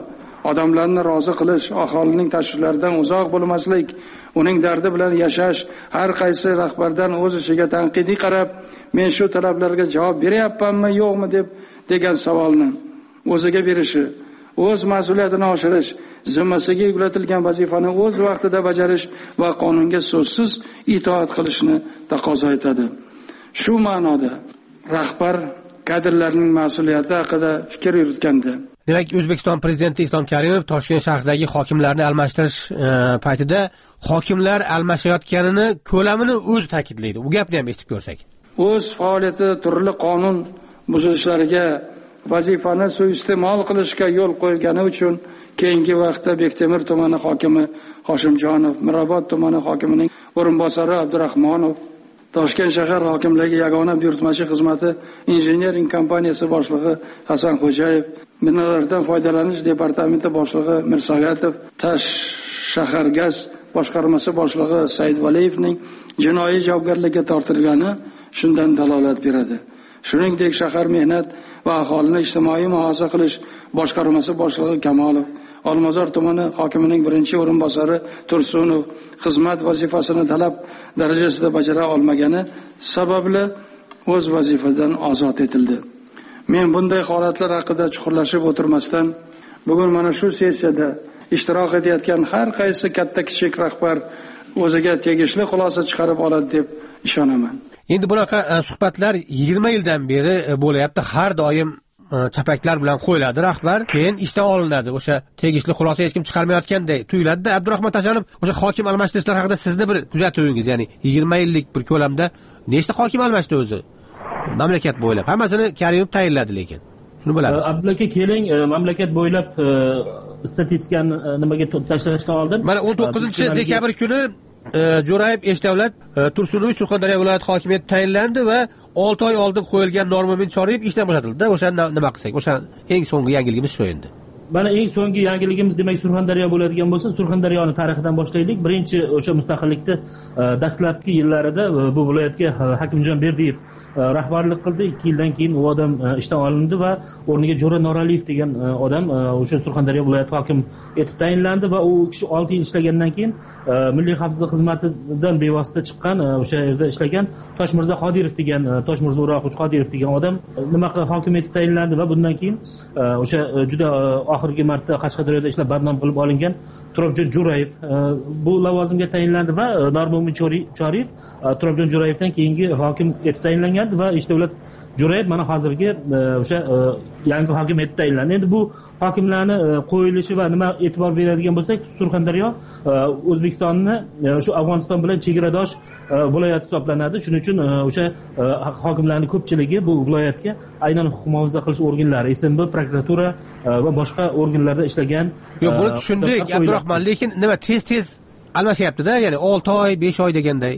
odamlarni rozi qilish, aholining tashvishlaridan uzoq bo'lmaslik, uning dardi bilan yashash, har qaysi rahbardan o'z ishiga tanqidiy qarab, men shu talablarga javob beryapmanmi, yo'qmi deb degan savolni o'ziga berishi, o'z mas'uliyatini oshirish, zimmasiga yuklatilgan vazifani o'z vaqtida bajarish va qonunga so'zsiz itoat qilishni taqozo etadi. Shu ma'noda rahbar kadrlarning mas'uliyati haqida fikr yuritganda, demak, O'zbekiston prezidenti Islom Karimov Toshkent shahridagi hokimlarni almashtirish e, paytida hokimlar almashayotganini, ko'lamini o'zi ta'kidlaydi. U gapni ham eshitib ko'rsak. O'z faoliyati turli qonun buzilishlariga, vazifani suiiste'mol qilishga yo'l qo'ygani uchun keyingi vaqtda Bektemir tumani hokimi Hoshimjonov, Mirobod tumani hokimining o'rinbosari Abdurahmonov, Toshkent shahar hokimligi yagona buyurtmachi xizmati injiniring kompaniyasi boshlig'i Hasan Xo'jayev, binolardan foydalanish departamenti boshlig'i Mirsogatov, Tash shahar gaz boshqarmasi boshlig'i Saidvaliyevning jinoiy javobgarlikka tortilgani shundan dalolat beradi. Shuningdek, shahar mehnat va aholini ijtimoiy muhofaza qilish boshqarmasi boshlig'i Kamolov, Olmazor tumani hokimining birinchi o'rinbosari Tursunov xizmat vazifasini talab darajasida bajara olmagani sababli o'z vazifadan ozod etildi. Men bunday holatlar haqida chuqurlashib o'tirmasdan, bugun mana shu sessiyada ishtirok etayotgan har qaysi katta-kichik rahbar o'ziga tegishli xulosa chiqarib oladi deb ishonaman. Endi bunaqa suhbatlar yigirma yildan beri bo'layapti. Har doim chapaklar bilan qo'yiladi rahbar, keyin ishdan olinadi. O'sha tegishli xulosa hech kim chiqarmayotganday tuyuladi-da. Abdurahmon Tashanov, o'sha hokim almashtirishlar haqida sizni bir kuzatuvingiz, ya'ni yigirma yillik bir ko'lamda nechta hokim almashdi o'zi? Mamlakat bo'ylab. Hammasini Karimov tayinladi lekin. Shuni bilamiz. Abdulla aka, keling, mamlakat bo'ylab statistikani nimaga tashlashdan oldin, mana o'n to'qqizinchi dekabr kuni Jo'rayev Eshdavlat Tursunoviy Surxondaryo viloyati hokimi etib tayinlandi va olti oy oldin qo'yilgan Normamin Choriyev ishdan bo'shatildi. O'sha nima qilsak? O'sha eng so'nggi yangiligimiz shu endi. Mana eng so'nggi yangiligimiz demak Surxondaryo bo'ladigan bo'lsa, Surxondaryoni tarixidan boshlaylik. Birinchi o'sha mustaqillikda dastlabki yillarida bu viloyatga Hakimjon Berdiyev rahbarlik qildi. ikki yildan keyin u odam ishdan olindi va o'rniga Jo'ra Noraliyev degan odam o'sha Surxondaryo viloyati hokim etib tayinlandi va u kishi olti yil ishlagandan keyin Milliy xavfsizlik xizmatidan bevosita chiqqan, o'sha yerda ishlagan Toshmirzo Qodirov degan, Toshmirzo Uroqovich Qodirov degan odam nima qilib hokim etib tayinlandi va bundan keyin o'sha juda oxirgi marta Qashqadaryoda ishlab barnom qilib olingan Turobjon Jo'rayev bu lavozimga tayinlandi va Normamin Choriyev Turobjon Jo'rayevdan keyingi hokim etib tayinlangan va Eshdavlat Jo'rayev mana hozirgi o'sha yangi hokim etib tayinlandi. Endi bu hokimlarni qo'yilishi va nima e'tibor beradigan bo'lsak, Surxondaryo O'zbekistonni shu Afg'oniston bilan chegaradosh viloyat hisoblanadi. Shuning uchun o'sha hokimlarning ko'pchiligi bu viloyatga aynan huquq muhofaza qilish organlari, S M B, prokuratura va boshqa organlarda ishlagan. Yo'q, buni tushundik, Abdurahmon, lekin nima tez-tez almashyapti-da, ya'ni olti oy, besh oy deganday.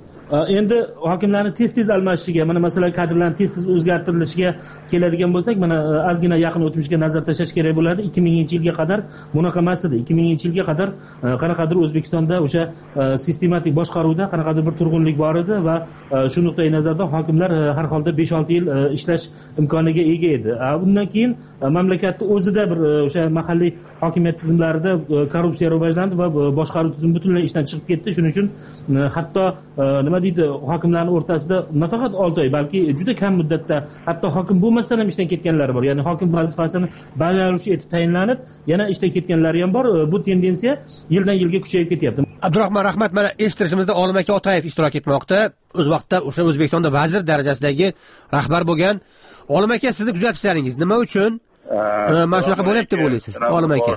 Endi hokimlarni tez-tez almashishiga, mana masalan kadrlarning tez-tez o'zgartirilishiga keladigan bo'lsak, mana ozgina yaqin o'tmishga nazar tashlash kerak bo'ladi. ikki minginchi yilga qadar bunaqa emas edi. ikki minginchi yilga qadar qanaqadir O'zbekistonda o'sha sistematik boshqaruvda qanaqadir bir turg'unlik bor edi va shu nuqtai nazardan hokimlar har holda besh olti yil ishlash imkoniga ega edi. Undan keyin mamlakatning o'zida bir o'sha mahalliy hokimiyat tizimlarida korrupsiya rivojlandi va boshqaruv tizimi butunlay ishdan chiqib ketdi. Shuning uchun hatto nima deydi, hokimlarning o'rtasida nafaqat olti oy, balki juda kam muddatda hatto hokim bo'lmasdan ham ishdan ketganlar bor. Ya'ni hokim vazifasini bajaruvchi etib tayinlanib, yana ishdan ketganlari ham bor. Bu tendensiya yildan yilga kuchayib ketyapti. Abdurahmon, rahmat. Mana eshittirishimizda Olim aka Otayev ishtirok etmoqda. O'z vaqtida o'sha O'zbekistonda vazir darajasidagi rahbar bo'lgan. Olim aka, sizni kuzatishlaringiz nima uchun mana shunaqa bo'lyapti deb o'ylaysiz, Olim aka?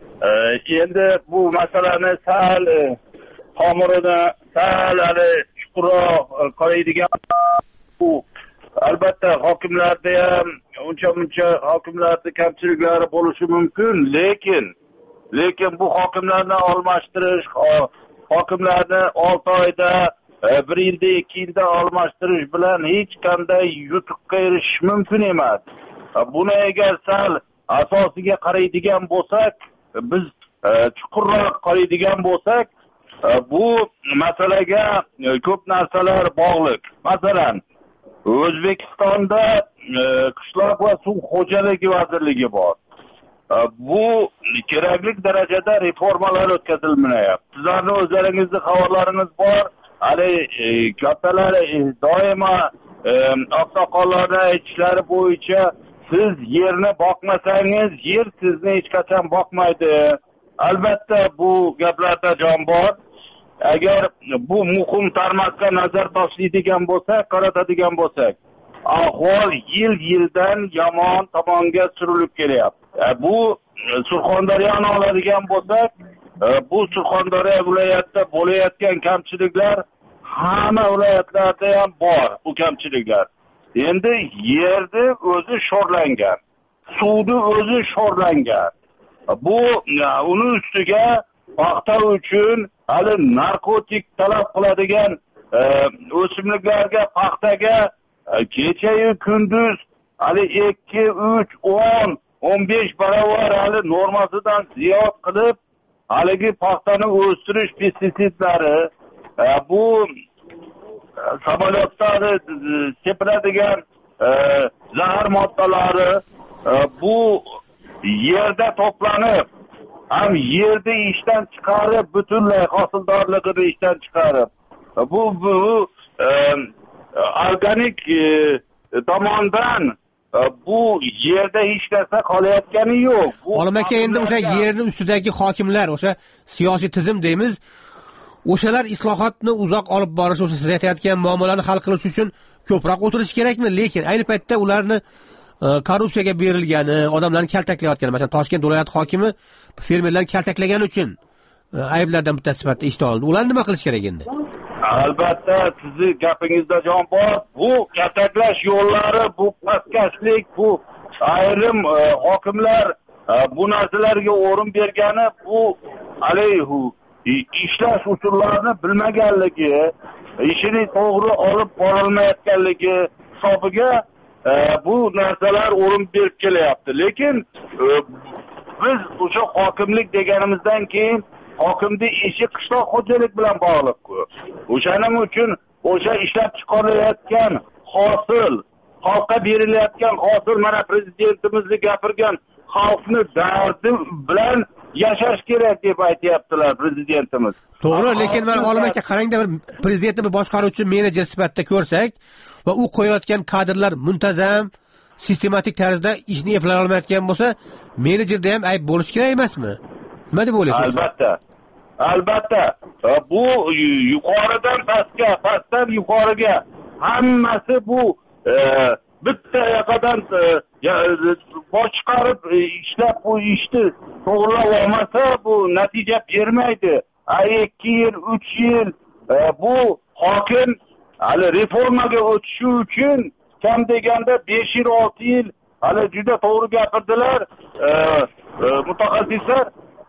Endi bu masalani sal tomirini sal hali chuqurroq qaraydigan, bu albatta hokimlarda ham uncha muncha hokimlarning kamchiliklari bo'lishi mumkin, lekin lekin bu hokimlarni almashtirish, hokimlarni olti oyda, bir yilda, ikki yilda almashtirish bilan hech qanday yutuqqa erishish mumkin emas. Buni agar sal asosiga qaraydigan bo'lsak, biz chuqurroq qaraydigan bo'lsak, bu masalaga ko'p narsalar bog'liq. Masalan, O'zbekistonda qishloq va suv xo'jaligi vazirligi bor. bu kerakli darajada reformalar o'tkazilmayapti. Sizlarning o'zlaringizning xabarlaringiz bor. Hali kattalar doimo oqsoqollarning aytishlari bo'yicha siz yerni boqmasangiz, yer sizni hech qachon boqmaydi. Albatta bu gaplarda jon bor. Agar bu muhim tarmoqqa nazar tashlaydigan bo'lsak, qaratadigan bo'lsak, ahvol yil-yildan yomon tomonga surilib kelyapti. Bu Surxondaryoni oladigan bo'lsak, bu Surxondaryo viloyatida bo'layotgan kamchiliklar hamma viloyatlarda ham bor bu kamchiliklar. Endi yerni o'zi sho'rlangan, suvni o'zi sho'rlangan. Bu uni ustiga paxta uchun hali narkotik talab qiladigan o'simliklarga, paxtaga kecha-yu kunduz hali ikki, uch, o'n, o'n besh barobar hali normasidan ziyod qilib haligi paxtani o'stirish pestitsidlari, bu samolyotlarni sepiladigan zahar moddalari bu yerda to'planib, ham yerni ishdan chiqarib, butunlay hosildorligini ishdan chiqarib, bu bu organik tomondan bu yerda hech narsa qolayotgani yo'q. Olim aka, endi o'sha yerni ustidagi hokimlar, o'sha siyosiy tizim deymiz, o'shalar islohotni uzoq olib borish, o'sha siz aytayotgan muammolarni hal qilish uchun ko'proq o'tirish kerakmi? Lekin ayni paytda ularni korrupsiyaga berilgani, odamlarni kaltaklayotgani, masalan Toshkent viloyat hokimi fermerlarni kaltaklagani uchun ayblardan bittasi sifatida ishdan olindi. Ular nima qilish kerak endi? Albatta, sizning gapingizda jon bor. Bu kaltaklash yo'llari, bu pastkashlik, bu ayrim hokimlar bu narsalarga o'rin bergani, bu alayhu ishlash usullarini bilmaganligi, ishini to'g'ri olib borolmayotganligi hisobiga bu narsalar o'rin berib kelyapti. Lekin biz o'sha hokimlik deganimizdan keyin hokimning ishi qishloq xo'jalik bilan bog'liq-ku. O'shaning uchun o'sha ishlab chiqarilayotgan hosil, xalqqa berilayotgan hosil, mana prezidentimizning gapirgan xalqni dardi bilan yashash kerak deb aytayaptilar prezidentimiz. To'g'ri, lekin mana olim aka, qarangda, bir prezidentni bir boshqaruvchi menejer sifatida ko'rsak va u qo'yayotgan kadrlar muntazam, sistematik tarzda ishni eplay olmayotgan bo'lsa, menejerda ham ayb bo'lish kerak emasmi? Nima deb o'ylaysiz? Albatta. Albatta. Bu yuqoridan pastga, pastdan yuqoriga hammasi bu bitta yoqadan bosh chiqarib ishlab bu ishni to'g'rilab olmasa bu natija bermaydi. ikki yil, uch yil bu hokim hali reformaga o'tishi uchun kam deganda besh yil, olti yil, hali juda to'g'ri gapirdilar mutaxassislar.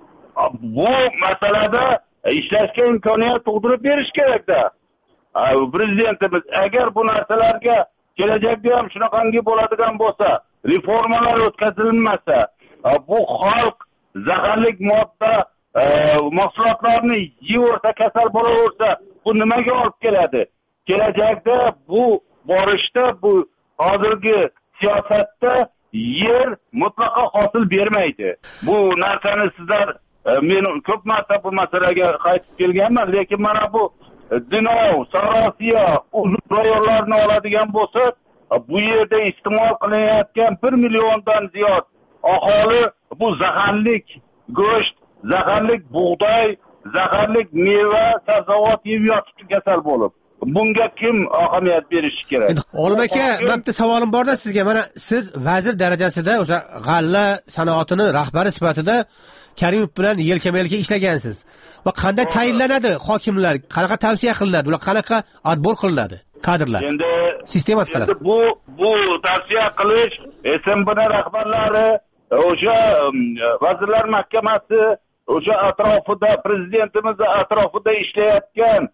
Bu masalada ishlashga imkoniyat tug'dirib berish kerak-da. Prezidentimiz agar bu narsalarga kelajakda ham shunaqangi bo'ladigan bo'lsa, reformalar o'tkazilmasa, bu xalq zaharlik modda mahsulotlarni yeyaversa, kasal bo'laversa, bu nimaga olib keladi? Kelajakda bu borishda, bu hozirgi siyosatda yer mutlaqo hosil bermaydi. Bu narsani sizlar, men ko'p marta bu masalaga qaytib kelganman, lekin mana bu Dinov, Sarosiya, uzun rayonlarni oladigan bo'lsak, bu yerda iste'mol qilinayotgan bir milliondan ziyod aholi bu zaharlik go'sht, zaharlik bug'doy, zaharlik meva, sabzavot yeb yotibdi kasal bo'lib. Bunga kim ahamiyat berishi kerak? Olim aka, bitta savolim borda sizga. Mana siz vazir darajasida o'sha g'alla sanoatini rahbari sifatida Karimov bilan yelkama-yelka ishlagansiz. Va qanday tayinlanadi hokimlar? Qanaqa tavsiya qilinadi? Ular qanaqa adbor qilinadi? Kadrlar. Endi sistemasi qanaqa? Bu bu tavsiya qilish S M B rahbarlari, o'sha vazirlar mahkamasi, o'sha atrofida prezidentimiz atrofida ishlayotgan,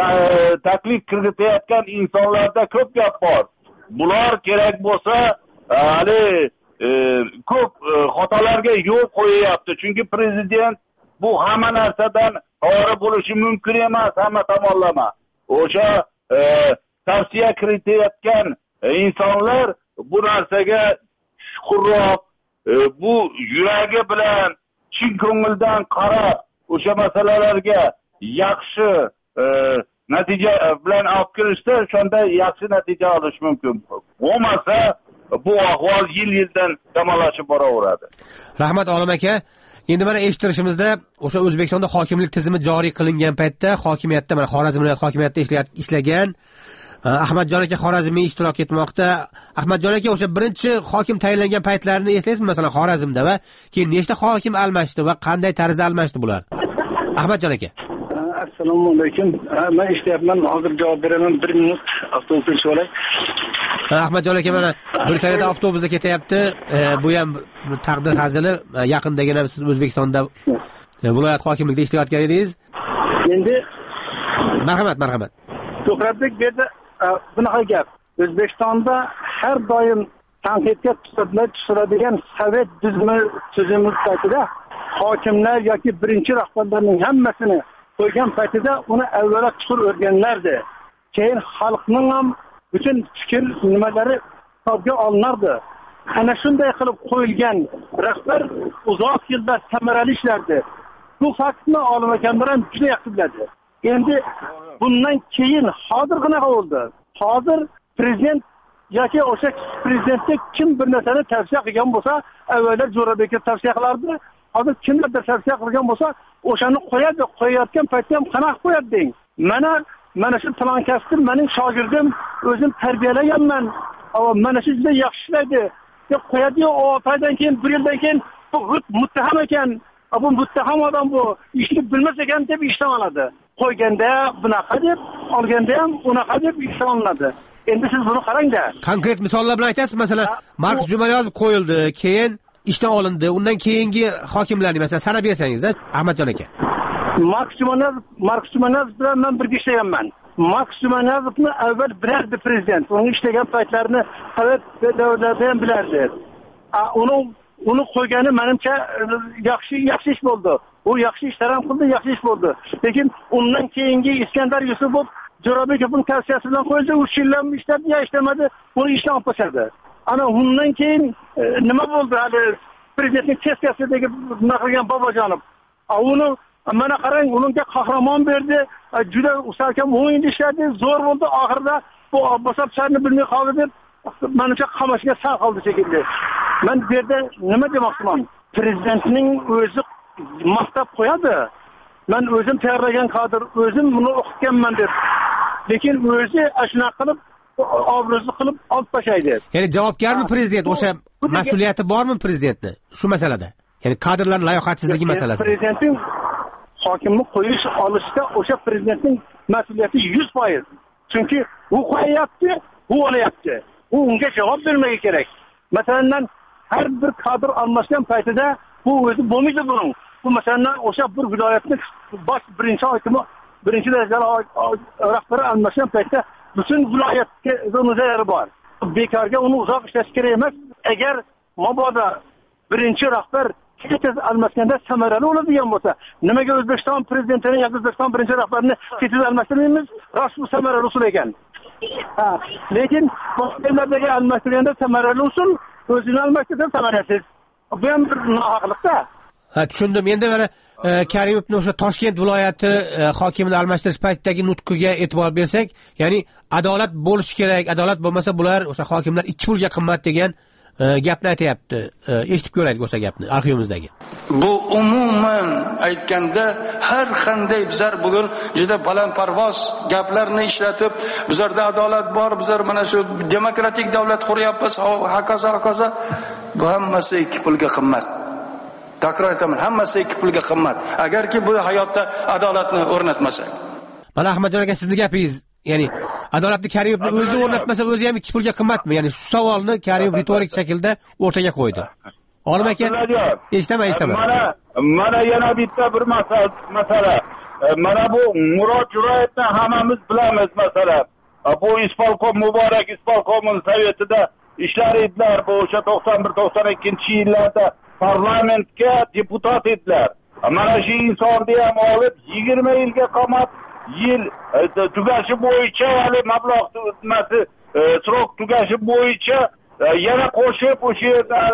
taklif kiritayotgan insonlarda ko'p gap bor. Bular kerak bo'lsa, hali ko'p xatolarga yo'l qo'yayapti. Chunki prezident bu hamma narsadan xoli bo'lishi mumkin emas, hamma tomonlama. O'sha tavsiya kiritayotgan insonlar bu narsaga chuqurroq bu yuragi bilan chin ko'ngildan qarab o'sha masalalarga yaxshi natija bilan olib kirishsa, shunda yaxshi natija olish mumkin. Bo'lmasa bu ahvol yil-yildan yomonlashib boraveradi. Rahmat Olim aka. Endi mana eshittirishimizda o'sha O'zbekistonda hokimlik tizimi joriy qilingan paytda hokimiyatda, mana Xorazm viloyat hokimiyatida ishlagan Ahmadjon aka Xorazmda ishtirok etmoqda. Ahmadjon aka o'sha birinchi hokim tayinlangan paytlarini eslaysizmi, masalan Xorazmda, va keyin nechta hokim almashdi va qanday tarzda almashdi bular? Ahmadjon aka. Assalomu alaykum. Men ishlayapman, hozir javob beraman. bir minut avtobusga olay. Ahmadjon aka mana Britaniyada avtobusda ketyapti. Bu ham taqdir hazili. Yaqindagina siz O'zbekistonda viloyat hokimligida ishlayotgan edingiz. Endi marhamat, marhamat. To'qratbek berdi bunaqa gap. O'zbekistonda har doim tanqidga tushiradigan sovet tuzumi tuzumi paytida hokimlar yoki birinchi rahbarlarning hammasini qo'ygan paytida uni avvalo chuqur o'rganlardi. Keyin xalqning ham butun fikr nimalari hisobga olinardi. Ana shunday qilib qo'yilgan rahbar uzoq yillar samarali ishlardi. Bu faktni olim akamlar ham juda yaxshi biladi. Endi bundan keyin hozir qanaqa bo'ldi? Hozir prezident yoki o'sha prezidentga kim bir narsani tavsiya qilgan bo'lsa, avvallar Jo'rabekka tavsiya qilardi. Hozir kimlardir tavsiya qilgan bo'lsa, o'shani qo'yadi. Qo'yayotgan paytda ham qanaqa qo'yadi deng. Mana mana shu talankastim, mening shogirdim, o'zim tarbiyalaganman. Mana shu juda yaxshi ishlaydi deb qo'yadi. O paydan keyin bir yildan keyin bu muttaham ekan, bu muttaham odam bu, ishni bilmas ekan deb ishdan oladi. Qo'yganda bunaqa deb, olganda ham unaqa deb ishdan olinadi. Endi siz buni qarang-da. Konkret misollar bilan aytasiz, masalan, Mark Jumalyozov qo'yildi, keyin ishdan olindi. Undan keyingi hokimlarni masalan sanab bersangiz-da, Ahmadjon aka. Mark Jumalyozov, Mark Jumalyozov bilan men birga ishlaganman. Mark Jumalyozovni avval bilardi prezident. Uning ishlagan paytlarini sovet davrlarida ham bilardi. Uni uni qo'ygani menimcha yaxshi yaxshi ish bo'ldi. U yaxshi ishlar ham qildi, yaxshi ish bo'ldi. Lekin undan keyingi Iskandar Yusupov Jo'rabekovning tavsiyasi bilan qo'yildi, uch yillar ishladi, ya ishlamadi, uni ishdan olib tashladi. Ana undan keyin nima bo'ldi? Hali prezidentning tezkasidagi nima qilgan Bobojonov. Uni mana qarang, unga qahramon berdi, juda usalkam o'yin ishladi, zo'r bo'ldi. Oxirida bu bosabcharni bilmay qoldi deb menimcha qamashga sal qoldi shekilli. Men bu yerda nima demoqchiman? Prezidentning o'zi maqtab qo'yadi. Men o'zim tayyorlagan kadr, o'zim buni o'qitganman deb. Lekin o'zi shunaqa qilib obro'si qilib olib tashlaydi. Ya'ni javobgarmi prezident? O'sha mas'uliyati bormi prezidentning shu masalada? Ya'ni kadrlar layoqatsizligi masalasi. Prezidentning hokimni qo'yish olishda o'sha prezidentning mas'uliyati yuz foiz. Chunki u qo'yapti, u olyapti. U unga javob bermagi kerak. Masalan, har bir kadr almashgan paytida bu o'zi bo'lmaydi buning. Bu masalan o'sha bir viloyatning bosh birinchi hokimi, birinchi darajali rahbari almashgan paytda butun viloyatga o'zlari bor. Bekorga uni uzoq ishlash kerak emas. Agar mabodo birinchi rahbar tez almashganda samarali bo'ladigan bo'lsa, nimaga O'zbekiston prezidentini yoki O'zbekiston birinchi rahbarini tez almashtirmaymiz? Rost bu samarali usul ekan. Ha, lekin boshqalardagi almashtirganda samarali usul, o'zini almashtirsa samarasiz. Bu ham bir nohaqlikda. Ha, tushundim. Endi mana Karimovning o'sha Toshkent viloyati hokimini almashtirish paytidagi nutqiga e'tibor bersak, ya'ni adolat bo'lishi kerak, adolat bo'lmasa bular o'sha hokimlar ikki pulga qimmat degan gapni aytayapti. Eshitib ko'raylik o'sha gapni arxivimizdagi. Bu umuman aytganda har qanday bizlar bugun juda balandparvoz gaplarni ishlatib, bizlarda adolat bor, bizlar mana shu demokratik davlat quryapmiz, hokazo hokazo, bu hammasi ikki pulga qimmat. Takror aytaman, hammasi ikki pulga qimmat. Agarki bu hayotda adolatni o'rnatmasak. Mana Ahmadjon aka sizning gapingiz, ya'ni adolatni Karimovning o'zi o'rnatmasa o'zi ham ikki pulga qimmatmi? Ya'ni shu savolni Karimov ritorik shaklda o'rtaga qo'ydi. Olim aka, eshitaman, eshitaman. Mana mana yana bitta bir masala. Mana bu Murod Jo'rayevni hammamiz bilamiz masalan. Bu ispolikom Muborak ispolikomining sovetida ishlar edilar. Bu o'sha to'qson bir to'qson ikkinchi yillarda parlamentga deputat edilar. Mana shu insonni ham olib yigirma yilga qamat yil tugashi bo'yicha, hali mablag' nimasi srok tugashi bo'yicha yana qo'shib o'sha yerda hali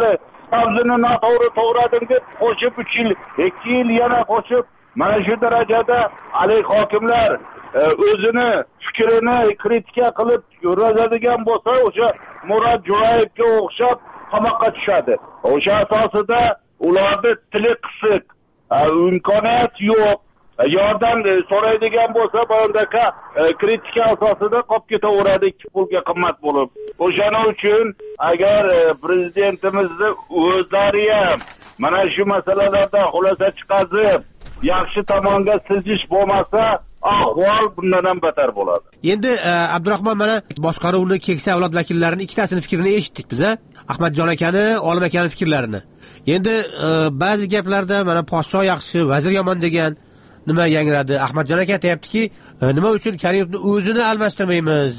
sabzini noto'g'ri to'g'radim deb qo'shib uch yil ikki yil yana qo'shib mana shu darajada haligi hokimlar o'zini fikrini kritika qilib yuradigan bo'lsa o'sha Murod Jo'rayevga o'xshab qamoqqa tushadi. O'sha asosida ularni tili qisiq, imkoniyat yo'q, yordam so'raydigan bo'lsa bunaqa kritika asosida qolib ketaveradi ikki pulga qimmat bo'lib. O'shaning uchun agar prezidentimizni o'zlari ham mana shu masalalarda xulosa chiqazib yaxshi tomonga siljish bo'lmasa ahvol bundan ham battar bo'ladi. Endi Abdurahmon, mana boshqaruvni keksa avlod vakillarini ikkitasini fikrini eshitdik biz, a? Ahmadjon akani, Olim akani fikrlarini. Endi ba'zi gaplarda mana podsho yaxshi, vazir yomon degan nima yangradi. Ahmadjon aka aytayaptiki, nima uchun Karimovni o'zini almashtirmaymiz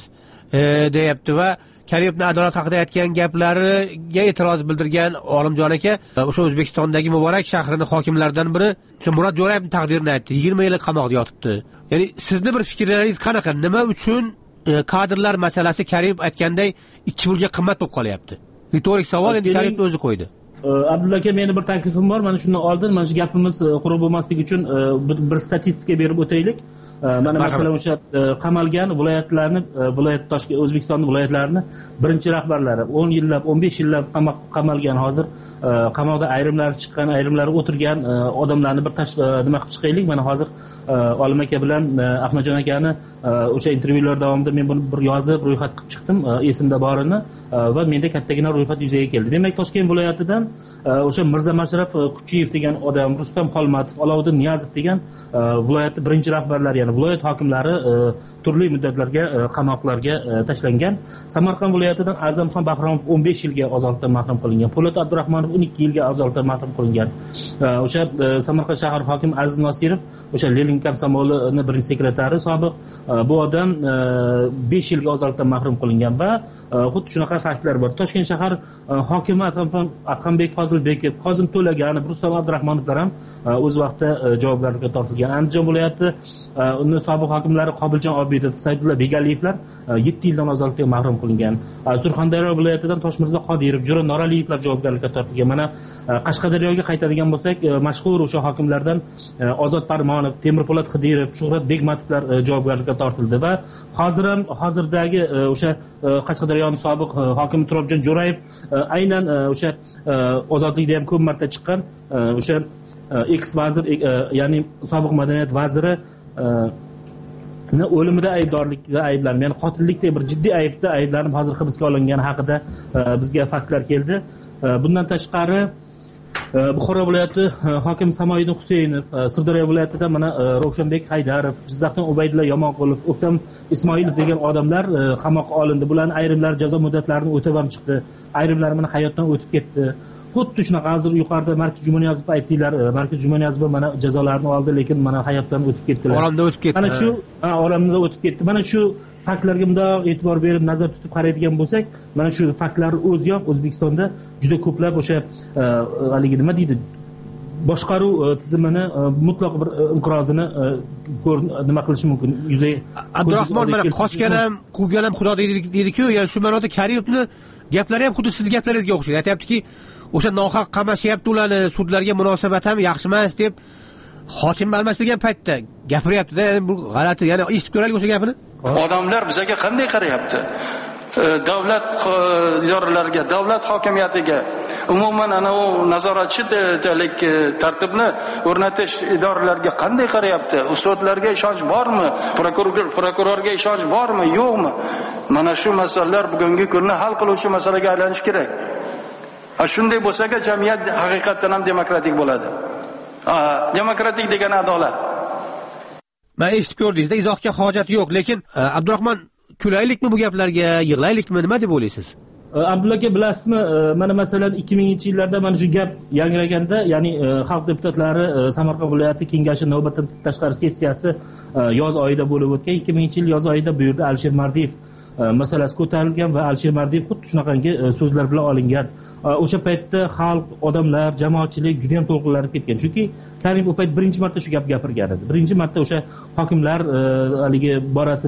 deyapti va Karimovni adolat haqida aytgan gaplariga e'tiroz bildirgan Olimjon aka o'sha O'zbekistondagi Muborak shahrini hokimlaridan biri Murod Jo'rayevning taqdirini aytdi. yigirma yil qamoqda yotibdi. Ya'ni sizni bir fikrlaringiz qanaqa? Nima uchun kadrlar masalasi Karimov aytganday ikki pulga qimmat bo'lib qolyapti? Ritorik savol endi Karimovni o'zi qo'ydi. Abdulla aka, meni bir taklifim bor. Mana shundan oldin mana shu gapimiz qurib bo'lmasligi uchun bir statistika berib o'taylik. Mana masalan o'sha qamalgan viloyatlarni, viloyat Toshkent, O'zbekiston viloyatlarini birinchi rahbarlari o'n yillab, o'n besh yillab qamalgan, hozir qamoqda ayrimlari chiqqan, ayrimlari o'tirgan odamlarni bir nima qilib chiqaylik. Mana hozir Olim aka bilan Ahmadjon akani o'sha intervyular davomida men buni bir yozib, ro'yxat qilib chiqdim, esimda borini va menda kattagina ro'yxat yuzaga keldi. Demak, Toshkent viloyatidan o'sha Mirza Mashraf Kuchiyev degan odam, Rustam Xolmatov, Aloviddin Niyazov degan viloyatning birinchi rahbarlari, ya'ni viloyat hokimlari turli muddatlarga qamoqlarga tashlangan. Samarqand viloyatidan A'zamxon Bahromov o'n besh yilga ozodlikdan mahrum qilingan. Po'lat Abdurahmonov o'n ikki yilga ozodlikdan mahrum qilingan. O'sha Samarqand shahar hokimi Aziz Nosirov, o'sha Lenin komsomolining birinchi sekretari sobiq, bu odam besh yilga ozodlikdan mahrum qilingan va xuddi shunaqa faktlar bor. Toshkent shahar hokimi Adhambek Fozilbekov, Qozim To'laganov, Rustam Abdurahmonovlar ham o'z vaqtida javobgarlikka tortilgan. Andijon viloyati uni sobiq hokimlari Qobiljon Obidov, Saydulla Begaliyevlar yetti yildan ozodlikdan mahrum qilingan. Surxondaryo viloyatidan Toshmirzo Qodirov, Jo'ra Noraliyevlar javobgarlikka tortilgan. Mana Qashqadaryoga qaytadigan bo'lsak, mashhur o'sha hokimlardan Ozod Parmonov, Temurpo'lat Xidirov, Shuhrat Begmatovlar javobgarlikka tortildi va hozir ham hozirdagi o'sha Qashqadaryoning sobiq hokimi Turobjon Jo'rayev aynan o'sha ozodlikda ham ko'p marta chiqqan o'sha ex vazir, ya'ni sobiq madaniyat vaziri o'limida aybdorlikda ayblanib, ya'ni qotillikda bir jiddiy aybda ayblanib hozir hibsga olingani haqida bizga faktlar keldi. Bundan tashqari Buxoro viloyati hokimi Samoiddin Husaynov, Sirdaryo viloyatida mana Ravshanbek Haydarov, Jizzaxdan Ubaydullo Yomonqulov, O'ktam Ismoilov degan odamlar qamoqqa olindi. Bularning ayrimlari jazo muddatlarini o'tab ham chiqdi, ayrimlari mana hayotdan o'tib ketdi. Xuddi shunaqa hozir yuqorida Markaz Jumaniyazov aytdilar, Markaz Jumaniyazov mana jazolarini oldi, lekin mana hayotdan o'tib ketdilar. Olamda o'tib ketdi. Mana shu olamda o'tib ketdi. Mana shu faktlarga bundoq e'tibor berib, nazar tutib qaraydigan bo'lsak, mana shu faktlar o'zi ham O'zbekistonda juda ko'plab o'sha haligi nima deydi, boshqaruv tizimini mutlaq bir inqirozini nima qilishi mumkin. Yuzaga Abdurahmon, mana qochgan ham, quvgan ham Xudo deydi-ku, ya'ni shu ma'noda Karimovni gaplari ham xuddi sizning gaplaringizga o'xshaydi. Aytayaptiki, o'sha nohaq qamashyapti ularni, sudlarga munosabat ham yaxshi emas deb hokim almashtirgan paytda gapiryapti-da. Bu g'alati. Ya'ni eshitib ko'raylik o'sha gapini. Odamlar bizga qanday qarayapti? Davlat idoralariga, davlat hokimiyatiga, umuman ana u nazoratchilik tartibni o'rnatish idoralariga qanday qarayapti? Sudlarga ishonch bormi? Prokurorga ishonch bormi, yo'qmi? Mana shu masalalar bugungi kunda hal qiluvchi masalaga aylanishi kerak. Shunday bo'lsa-ki, jamiyat haqiqatan ham demokratik bo'ladi. Demokratik degani adolat. Men eshitib ko'rdingiz-da, izohga hojat yo'q, lekin Abdurahmon, kulaylikmi bu gaplarga, yig'laylikmi, nima deb o'ylaysiz? Abdulla aka, bilasizmi, mana masalan ikki minginchi yillarda mana shu gap yangraganda, ya'ni xalq deputatlari Samarqand viloyati kengashi navbatdan tashqari sessiyasi yoz oyida bo'lib o'tgan. ikki minginchi yil yoz oyida bu yerda Alisher Mardiyev masalasi ko'tarilgan va Alisher Mardiyev xuddi shunaqangi so'zlar bilan olingan. O'sha paytda xalq, odamlar, jamoatchilik juda ham to'lqinlanib ketgan. Chunki Karimov u payt birinchi marta shu gap gapirgan edi. Birinchi marta o'sha hokimlar haligi borasida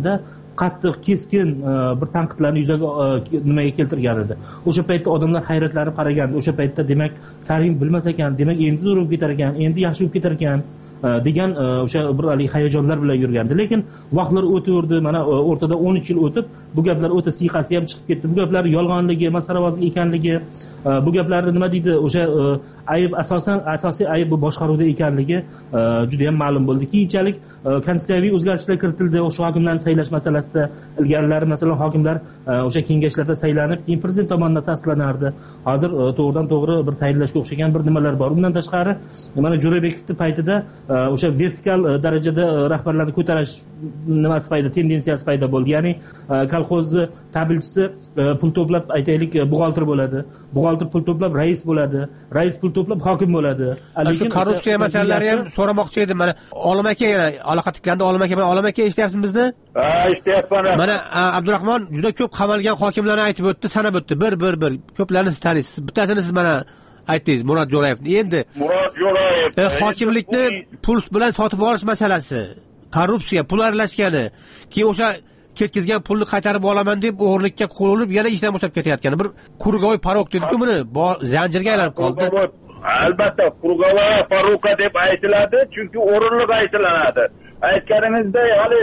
qattiq keskin bir tanqidlarni yuzaga nimaga keltirgan edi. O'sha paytda odamlar hayratlanib qaragandi. O'sha paytda demak Karim bilmas ekan, demak endi zo'r bo'lib ketar ekan, endi yaxshi bo'lib ketar ekan degan o'sha bir hayajonlar bilan yurgandi. Lekin vaqtlar o'taverdi. Mana o'rtada o'n uch yil o'tib, bu gaplar o'ta siyqasi ham chiqib ketdi. Bu gaplar yolg'onligi, masalavozlik ekanligi, bu gaplarni nima deydi, o'sha ayb asosan asosiy ayb bu boshqaruvda ekanligi juda ham ma'lum bo'ldi. Keyinchalik konstitutsiyaviy o'zgarishlar kiritildi o'sha hokimlarni saylash masalasida. Ilgarilari masalan hokimlar o'sha kengashlarda saylanib, keyin prezident tomonidan tasdiqlanardi. Hozir to'g'ridan to'g'ri bir tayinlashga o'xshagan bir nimalar bor. Undan tashqari mana Jo'rabekovning paytida o'sha vertikal darajada rahbarlarni ko'tarish nimasi paydo, tendensiyasi paydo bo'ldi. Ya'ni kolxozni tabelchisi pul to'plab, aytaylik, buxgalter bo'ladi. Buxgalter pul to'plab rais bo'ladi. Rais pul to'plab hokim bo'ladi. Shu korrupsiya masalalari ham so'ramoqchi edim. Mana Olim aka yana aloqa tiklandi. Olim aka, Olim aka eshityapsizmi bizni? Ha, eshityapman. Mana Abdurahmon juda ko'p qamalgan hokimlarni aytib o'tdi, sanab o'tdi. Bir bir bir ko'plarini siz taniysiz. Bittasini siz mana aytdingiz, Murod Jo'rayevni. Endi Murod Jo'rayev hokimlikni pul bilan sotib olish masalasi, korrupsiya, pul aralashgani, keyin o'sha ketkizgan pulni qaytarib olaman deb o'g'irlikka qo'l urib, yana ishdan bo'shab ketayotgani bir kurgoy parok dedi-ku, buni zanjirga aylanib qoldi. Albatta, kurgoy paroka deb aytiladi, chunki o'rinliq aytilanadi. Aytganingizdek, hali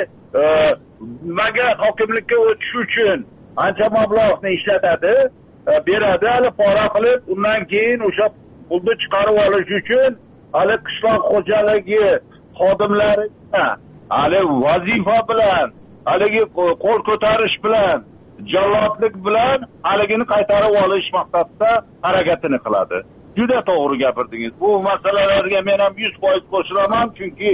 nimaga hokimlikka o'tish uchun ancha mablag'ni ishlatadi, beradi, hali pora qilib, undan keyin o'sha pulni chiqarib olish uchun hali qishloq xo'jaligi xodimlari hali vazifa bilan, haligi qo'l ko'tarish bilan, jallodlik bilan haligini qaytarib olish maqsadida harakatini qiladi. Juda to'g'ri gapirdingiz. Bu masalalarga men ham yuz foiz qo'shilaman, chunki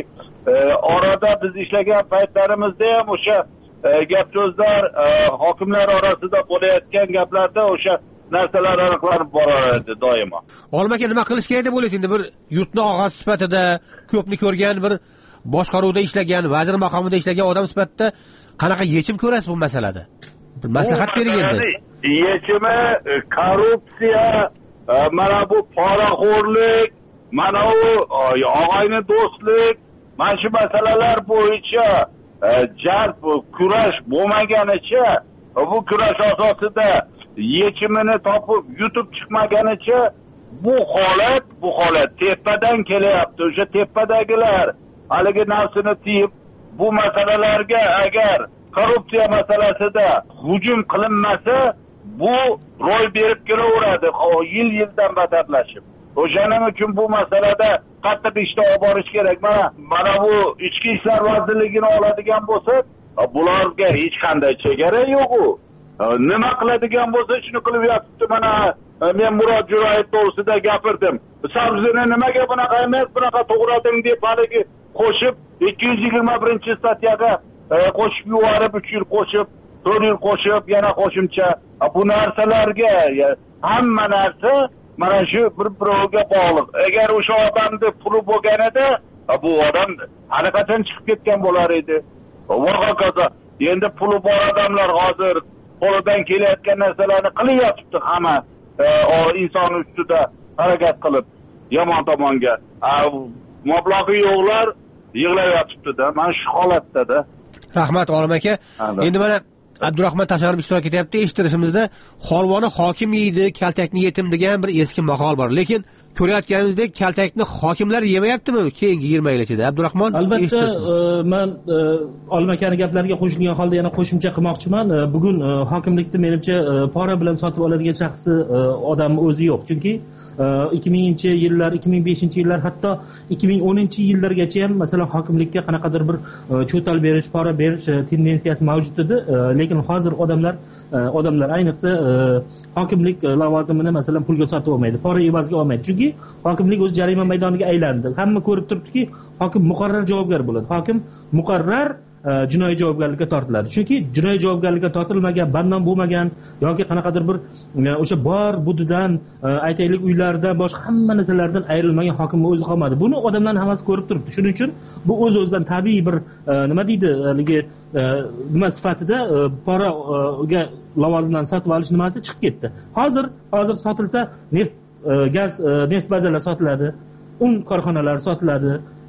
orada biz ishlagan paytlarimizda ham o'sha gap so'zlar hokimlar orasida bo'layotgan gaplarda o'sha narsalar aniqlanib boradi doimo. Olim aka, nima qilish kerak deb o'ylaysiz? Endi bir yurtni og'asi sifatida, ko'pni ko'rgan, bir boshqaruvda ishlagan, vazir maqomida ishlagan odam sifatida qanaqa yechim ko'rasiz bu masalada? Bir maslahat bering endi. Yechimi korrupsiya, mana bu poraxo'rlik, mana u og'ayni do'stlik, mana shu masalalar bo'yicha jalb kurash bo'lmaganicha, bu kurash asosida yechimini topib yutib chiqmaganicha bu holat bu holat tepadan kelyapti. O'sha tepadagilar haligi nafsini tiyib bu masalalarga agar korrupsiya masalasida hujum qilinmasa, bu ro'y berib kelaveradi, yil yildan battarlashib. O'shaning uchun bu masalada qattiq ishni olib borish kerak. Mana mana bu ichki ishlar vazirligini oladigan bo'lsak, bularga hech qanday chegara yo'q-ku. Nima qiladigan bo'lsa shuni qilib yotibdi. Mana men Murod Jo'rayev to'g'risida gapirdim. Sabzini nimaga bunaqa emas, bunaqa to'g'rading deb haligi qo'shib ikki yuz yigirma birinchi statyaga qo'shib yuborib, uch yil qo'shib, to'rt yil qo'shib, yana qo'shimcha. Bu narsalarga hamma narsa mana shu bir-biriga bog'liq. Agar o'sha odamni puli bo'lganida, bu odam hali qachon chiqib ketgan bo'lar edi. Va hokazo. Endi puli bor odamlar hozir qo'lidan kelayotgan narsalarni qilib yotibdi hamma inson ustida harakat qilib yomon tomonga. Mablag'i yo'qlar yig'lab yotibdi-da. Mana shu holatda-da. Rahmat Olim aka. Endi mana Abdurahmon Tashanov ishtirok etyapti. Eshittirishimizda holvoni hokim yeydi, kaltakni yetim degan bir eski maqol bor. Lekin ko'rayotganimizdek kaltakni hokimlar yemayaptimi keyingi yigirma yil ichida? Abdurahmon, albatta men Olim akaning gaplariga qo'shilgan holda yana qo'shimcha qilmoqchiman. Bugun hokimlikni menimcha pora bilan sotib oladigan shaxsi odam o'zi yo'q. Chunki ikki minginchi yillar, ikki ming beshinchi yillar, hatto ikki ming o'ninchi yillargacha ham masalan hokimlikka qanaqadir bir cho'tal berish, pora berish tendensiyasi mavjud edi. Lekin hozir odamlar odamlar ayniqsa hokimlik lavozimini masalan pulga sotib olmaydi, pora evaziga olmaydi. Chunki hokimlik o'z jarima maydoniga aylandi. Hamma ko'rib turibdiki, hokim muqarrar javobgar bo'ladi. Hokim muqarrar jinoiy javobgarlikka tortiladi. Chunki jinoiy javobgarlikka tortilmagan, bandon bo'lmagan yoki qanaqadir bir o'sha bor budidan, aytaylik uylardan, boshqa hamma narsalardan ayrilmagan hokimning o'zi qolmadi. Buni odamlar hammasi ko'rib turibdi. Shuning uchun bu o'z-o'zidan tabiiy bir nima deydi, haligi nima sifatida poraga lavozimdan sotib olish nimasi chiqib ketdi. Hozir hozir sotilsa neft, gaz, neft bazalar sotiladi, un korxonalari sotiladi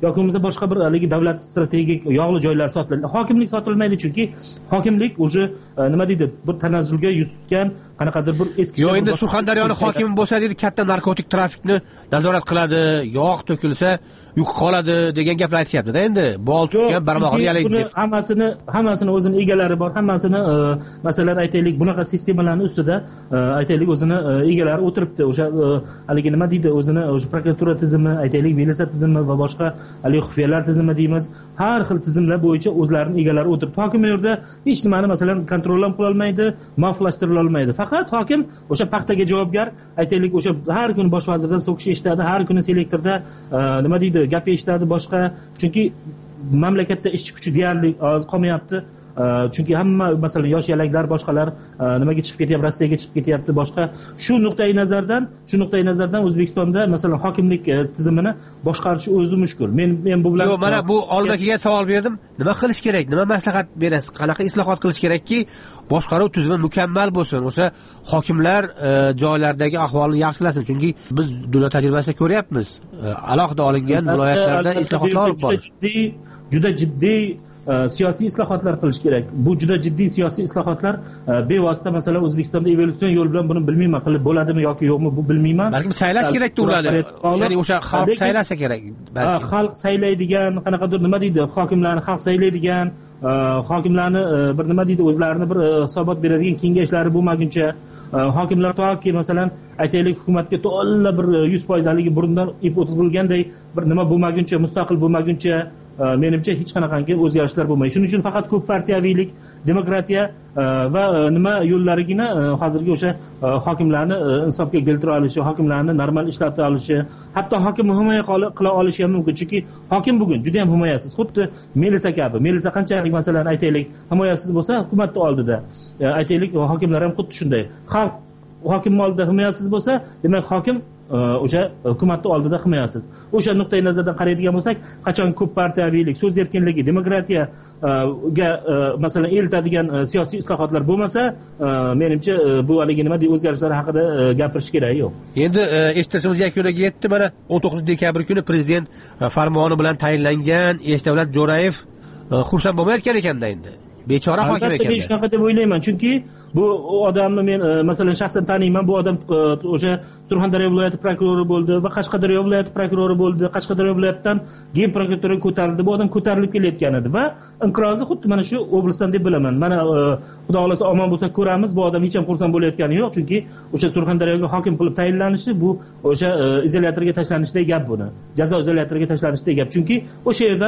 yoki bo'lmasa boshqa bir haligi davlat strategik yog'li joylar sotiladi. Hokimlik sotilmaydi chunki hokimlik уже nima deydi, bir tanazzulga yuz tutgan qanaqadir bir eski. Yo'q, endi Surxondaryoning hokimi bo'lsa deydi, katta narkotik trafikni nazorat qiladi, yog' to'kilsa yuqib qoladi degan gaplar aytishyapti-da endi. Bol tutgan barmog'ini yalaydi. Buni hammasini hammasini o'zini egalari bor, hammasini masalan aytaylik bunaqa sistemalarning ustida aytaylik o'zini egalari o'tiribdi. O'sha haligi nima deydi, o'zini o'sha prokuratura tizimi, aytaylik militsiya tizimi va boshqa haligi xufiyalar tizimi deymiz. Har xil tizimlar bo'yicha o'zlarining egalari o'tiribdi. Hokim u yerda hech nimani masalan kontrol ham qila olmaydi, muvofiqlashtira olmaydi. Faqat hokim o'sha paxtaga javobgar, aytaylik o'sha har kuni bosh vazirdan so'kish eshitadi, har kuni selektorda nima deydi gap eshitadi boshqa, chunki mamlakatda ishchi kuchi deyarli qolmayapti. Chunki hamma masalan yosh yalanglar boshqalar nimaga chiqib ketyapti, Rossiyaga chiqib ketyapti boshqa. Shu nuqtai nazardan, shu nuqtai nazardan O'zbekistonda masalan hokimlik tizimini boshqarish o'zi mushkul. Men men bu bilan Yo'q, mana bu oldida kelgan savol berdim. Nima qilish kerak? Nima maslahat berasiz? Qanaqa islohot qilish kerakki, boshqaruv tizimi mukammal bo'lsin? O'sha hokimlar joylardagi ahvolni yaxshilasin. Chunki biz dunyo tajribasida ko'ryapmiz. Alohida olingan viloyatlarda islohotlar olib borishdi. Juda jiddiy siyosiy islohotlar qilish kerak. Bu juda jiddiy siyosiy islohotlar bevosita masalan O'zbekistonda evolyutsion yo'l bilan buni bilmayman, qilib bo'ladimi yoki yo'qmi bu bilmayman. Balki saylash kerak-da ularni. Ya'ni o'sha xalq saylasa kerak. Balki xalq saylaydigan, qanaqadir nima deydi, hokimlarni xalq saylaydigan, hokimlarni bir nima deydi, o'zlarini bir hisobot beradigan kengashlari bo'lmaguncha, hokimlar toki masalan aytaylik hukumatga to'la bir yuz foiz haligi burundan ip o'tkazilganday bir nima bo'lmaguncha, mustaqil bo'lmaguncha menimcha hech qanaqangi o'zgarishlar bo'lmaydi. Shuning uchun faqat ko'p partiyaviylik, demokratiya va nima yo'llarigina hozirgi o'sha hokimlarni insofga keltira olishi, hokimlarni normal ishlata olishi, hatto hokimni himoya qila olishi ham mumkin. Chunki hokim bugun juda ham himoyasiz. Xuddi Melisa kabi. Melisa qanchalik masalan aytaylik himoyasiz bo'lsa, hukumatning oldida aytaylik hokimlar ham xuddi shunday. Xalq hokimning oldida himoyasiz bo'lsa, demak hokim o'sha hukumatning oldida himoyasiz. O'sha nuqtai nazardan qaraydigan bo'lsak, qachon ko'p partiyaviylik, so'z erkinligi, demokratiyaga masalan eltadigan siyosiy islohotlar bo'lmasa, menimcha bu haligi nima deydi, o'zgarishlar haqida gapirish kerak yo'q. Endi eshitishimiz yakuniga yetdi. Mana o'n to'qqizinchi dekabr kuni prezident farmoni bilan tayinlangan Eshdavlat Jo'rayev xursand bo'lmayotgan ekanda endi. Bechora hokim ekan. Men shunaqa deb o'ylayman, chunki bu odamni men masalan shaxsan taniyman. Bu odam o'sha Surxondaryo viloyati prokurori bo'ldi va Qashqadaryo viloyati prokurori bo'ldi. Qashqadaryo viloyatidan gen prokuratura ko'tarildi. Bu odam ko'tarilib kelayotgan edi va inqirozi xuddi mana shu oblastdan deb bilaman. Mana xudo xolasa omon bo'lsa ko'ramiz. Bu odam hech ham xursand bo'layotgani yo'q, chunki o'sha Surxondaryoga hokim qilib tayinlanishi bu o'sha izolyatorga tashlanishdek gap buni. Jazo izolyatoriga tashlanishdek gap. Chunki o'sha yerdan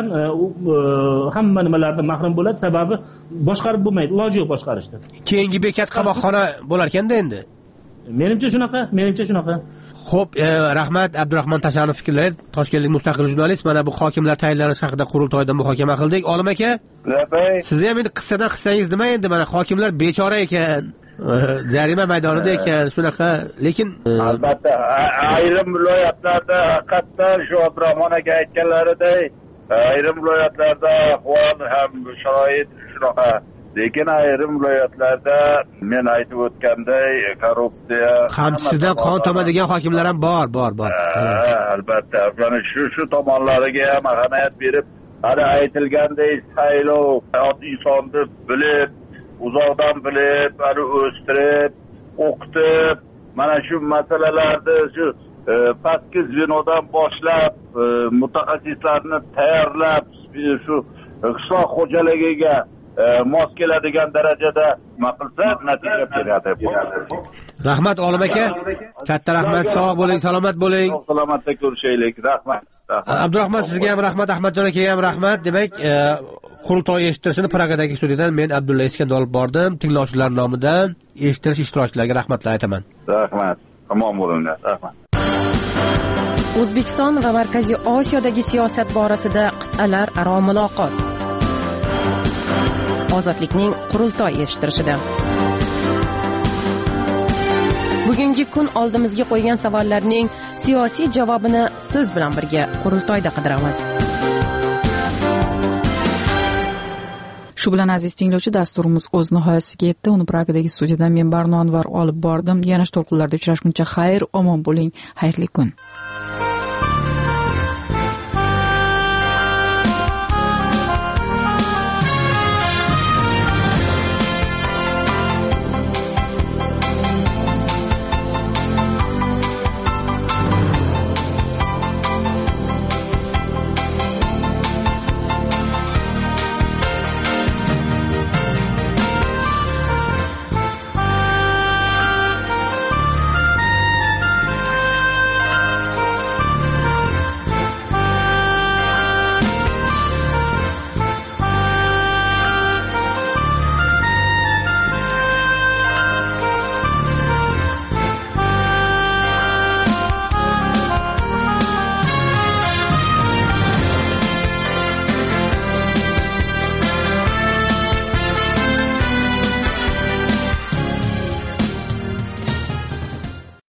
hamma nimalardan mahrum bo'ladi, sababi boshqarib bo'lmaydi, iloji yo'q boshqarishda. Keyingi bekat qamoqxona bo'lar ekanda endi. Menimcha shunaqa, menimcha shunaqa. Xo'p, rahmat Abdurahmon Tashanov fikrlari. Toshkentlik mustaqil jurnalist. Mana bu hokimlar tayinlanishi haqida qurultoyda muhokama qildik. Olim aka, sizni ham endi qissadan qissangiz nima endi, mana hokimlar bechora ekan, jarima maydonida ekan, shunaqa, lekin albatta ayrim viloyatlarda haqiqatan shu Abdurahmon aka aytganlaridek ayrim viloyatlarda ahvol ham sharoit shunaqa, lekin ayrim viloyatlarda men aytib o'tganday korrupsiya qamchisidan qon tomadigan hokimlar ham bor, bor, bor. Albatta, mana shu shu tomonlariga ham ahamiyat berib, hali aytilganday saylov insonni bilib, uzoqdan bilib, hali o'stirib, o'qitib, mana shu masalalarni shu pastki zvenodan boshlab mutaxassislarni tayyorlab shu qishloq xo'jaligiga mos keladigan darajada nima qilsa natija beradi. Rahmat Olim aka, katta rahmat, sog' bo'ling, salomat bo'ling. Salomatda ko'rishaylik. Rahmat. Abdurahmon sizga ham rahmat, Ahmadjon akaga ham rahmat. Demak, qurultoy eshittirishini Pragadagi studiyadan men Abdulla Iskandar olib bordim. Tinglovchilar nomidan eshittirish ishtirokchilariga rahmatlar aytaman. Rahmat. Omon bo'linglar. Rahmat. O'zbekiston va Markaziy Osiyodagi siyosat borasida qit'alar aro muloqot. Ozodlikning qurultoy eshittirishida. Bugungi kun oldimizga qo'ygan savollarning siyosiy javobini siz bilan birga qurultoyda qidiramiz. Shu bilan aziz tinglovchi, dasturimiz o'z nihoyasiga yetdi. Uni Pragadagi studiyadan men Barno Anvar olib bordim. Yana to'lqinlarda uchrashguncha xayr, omon bo'ling, xayrli kun.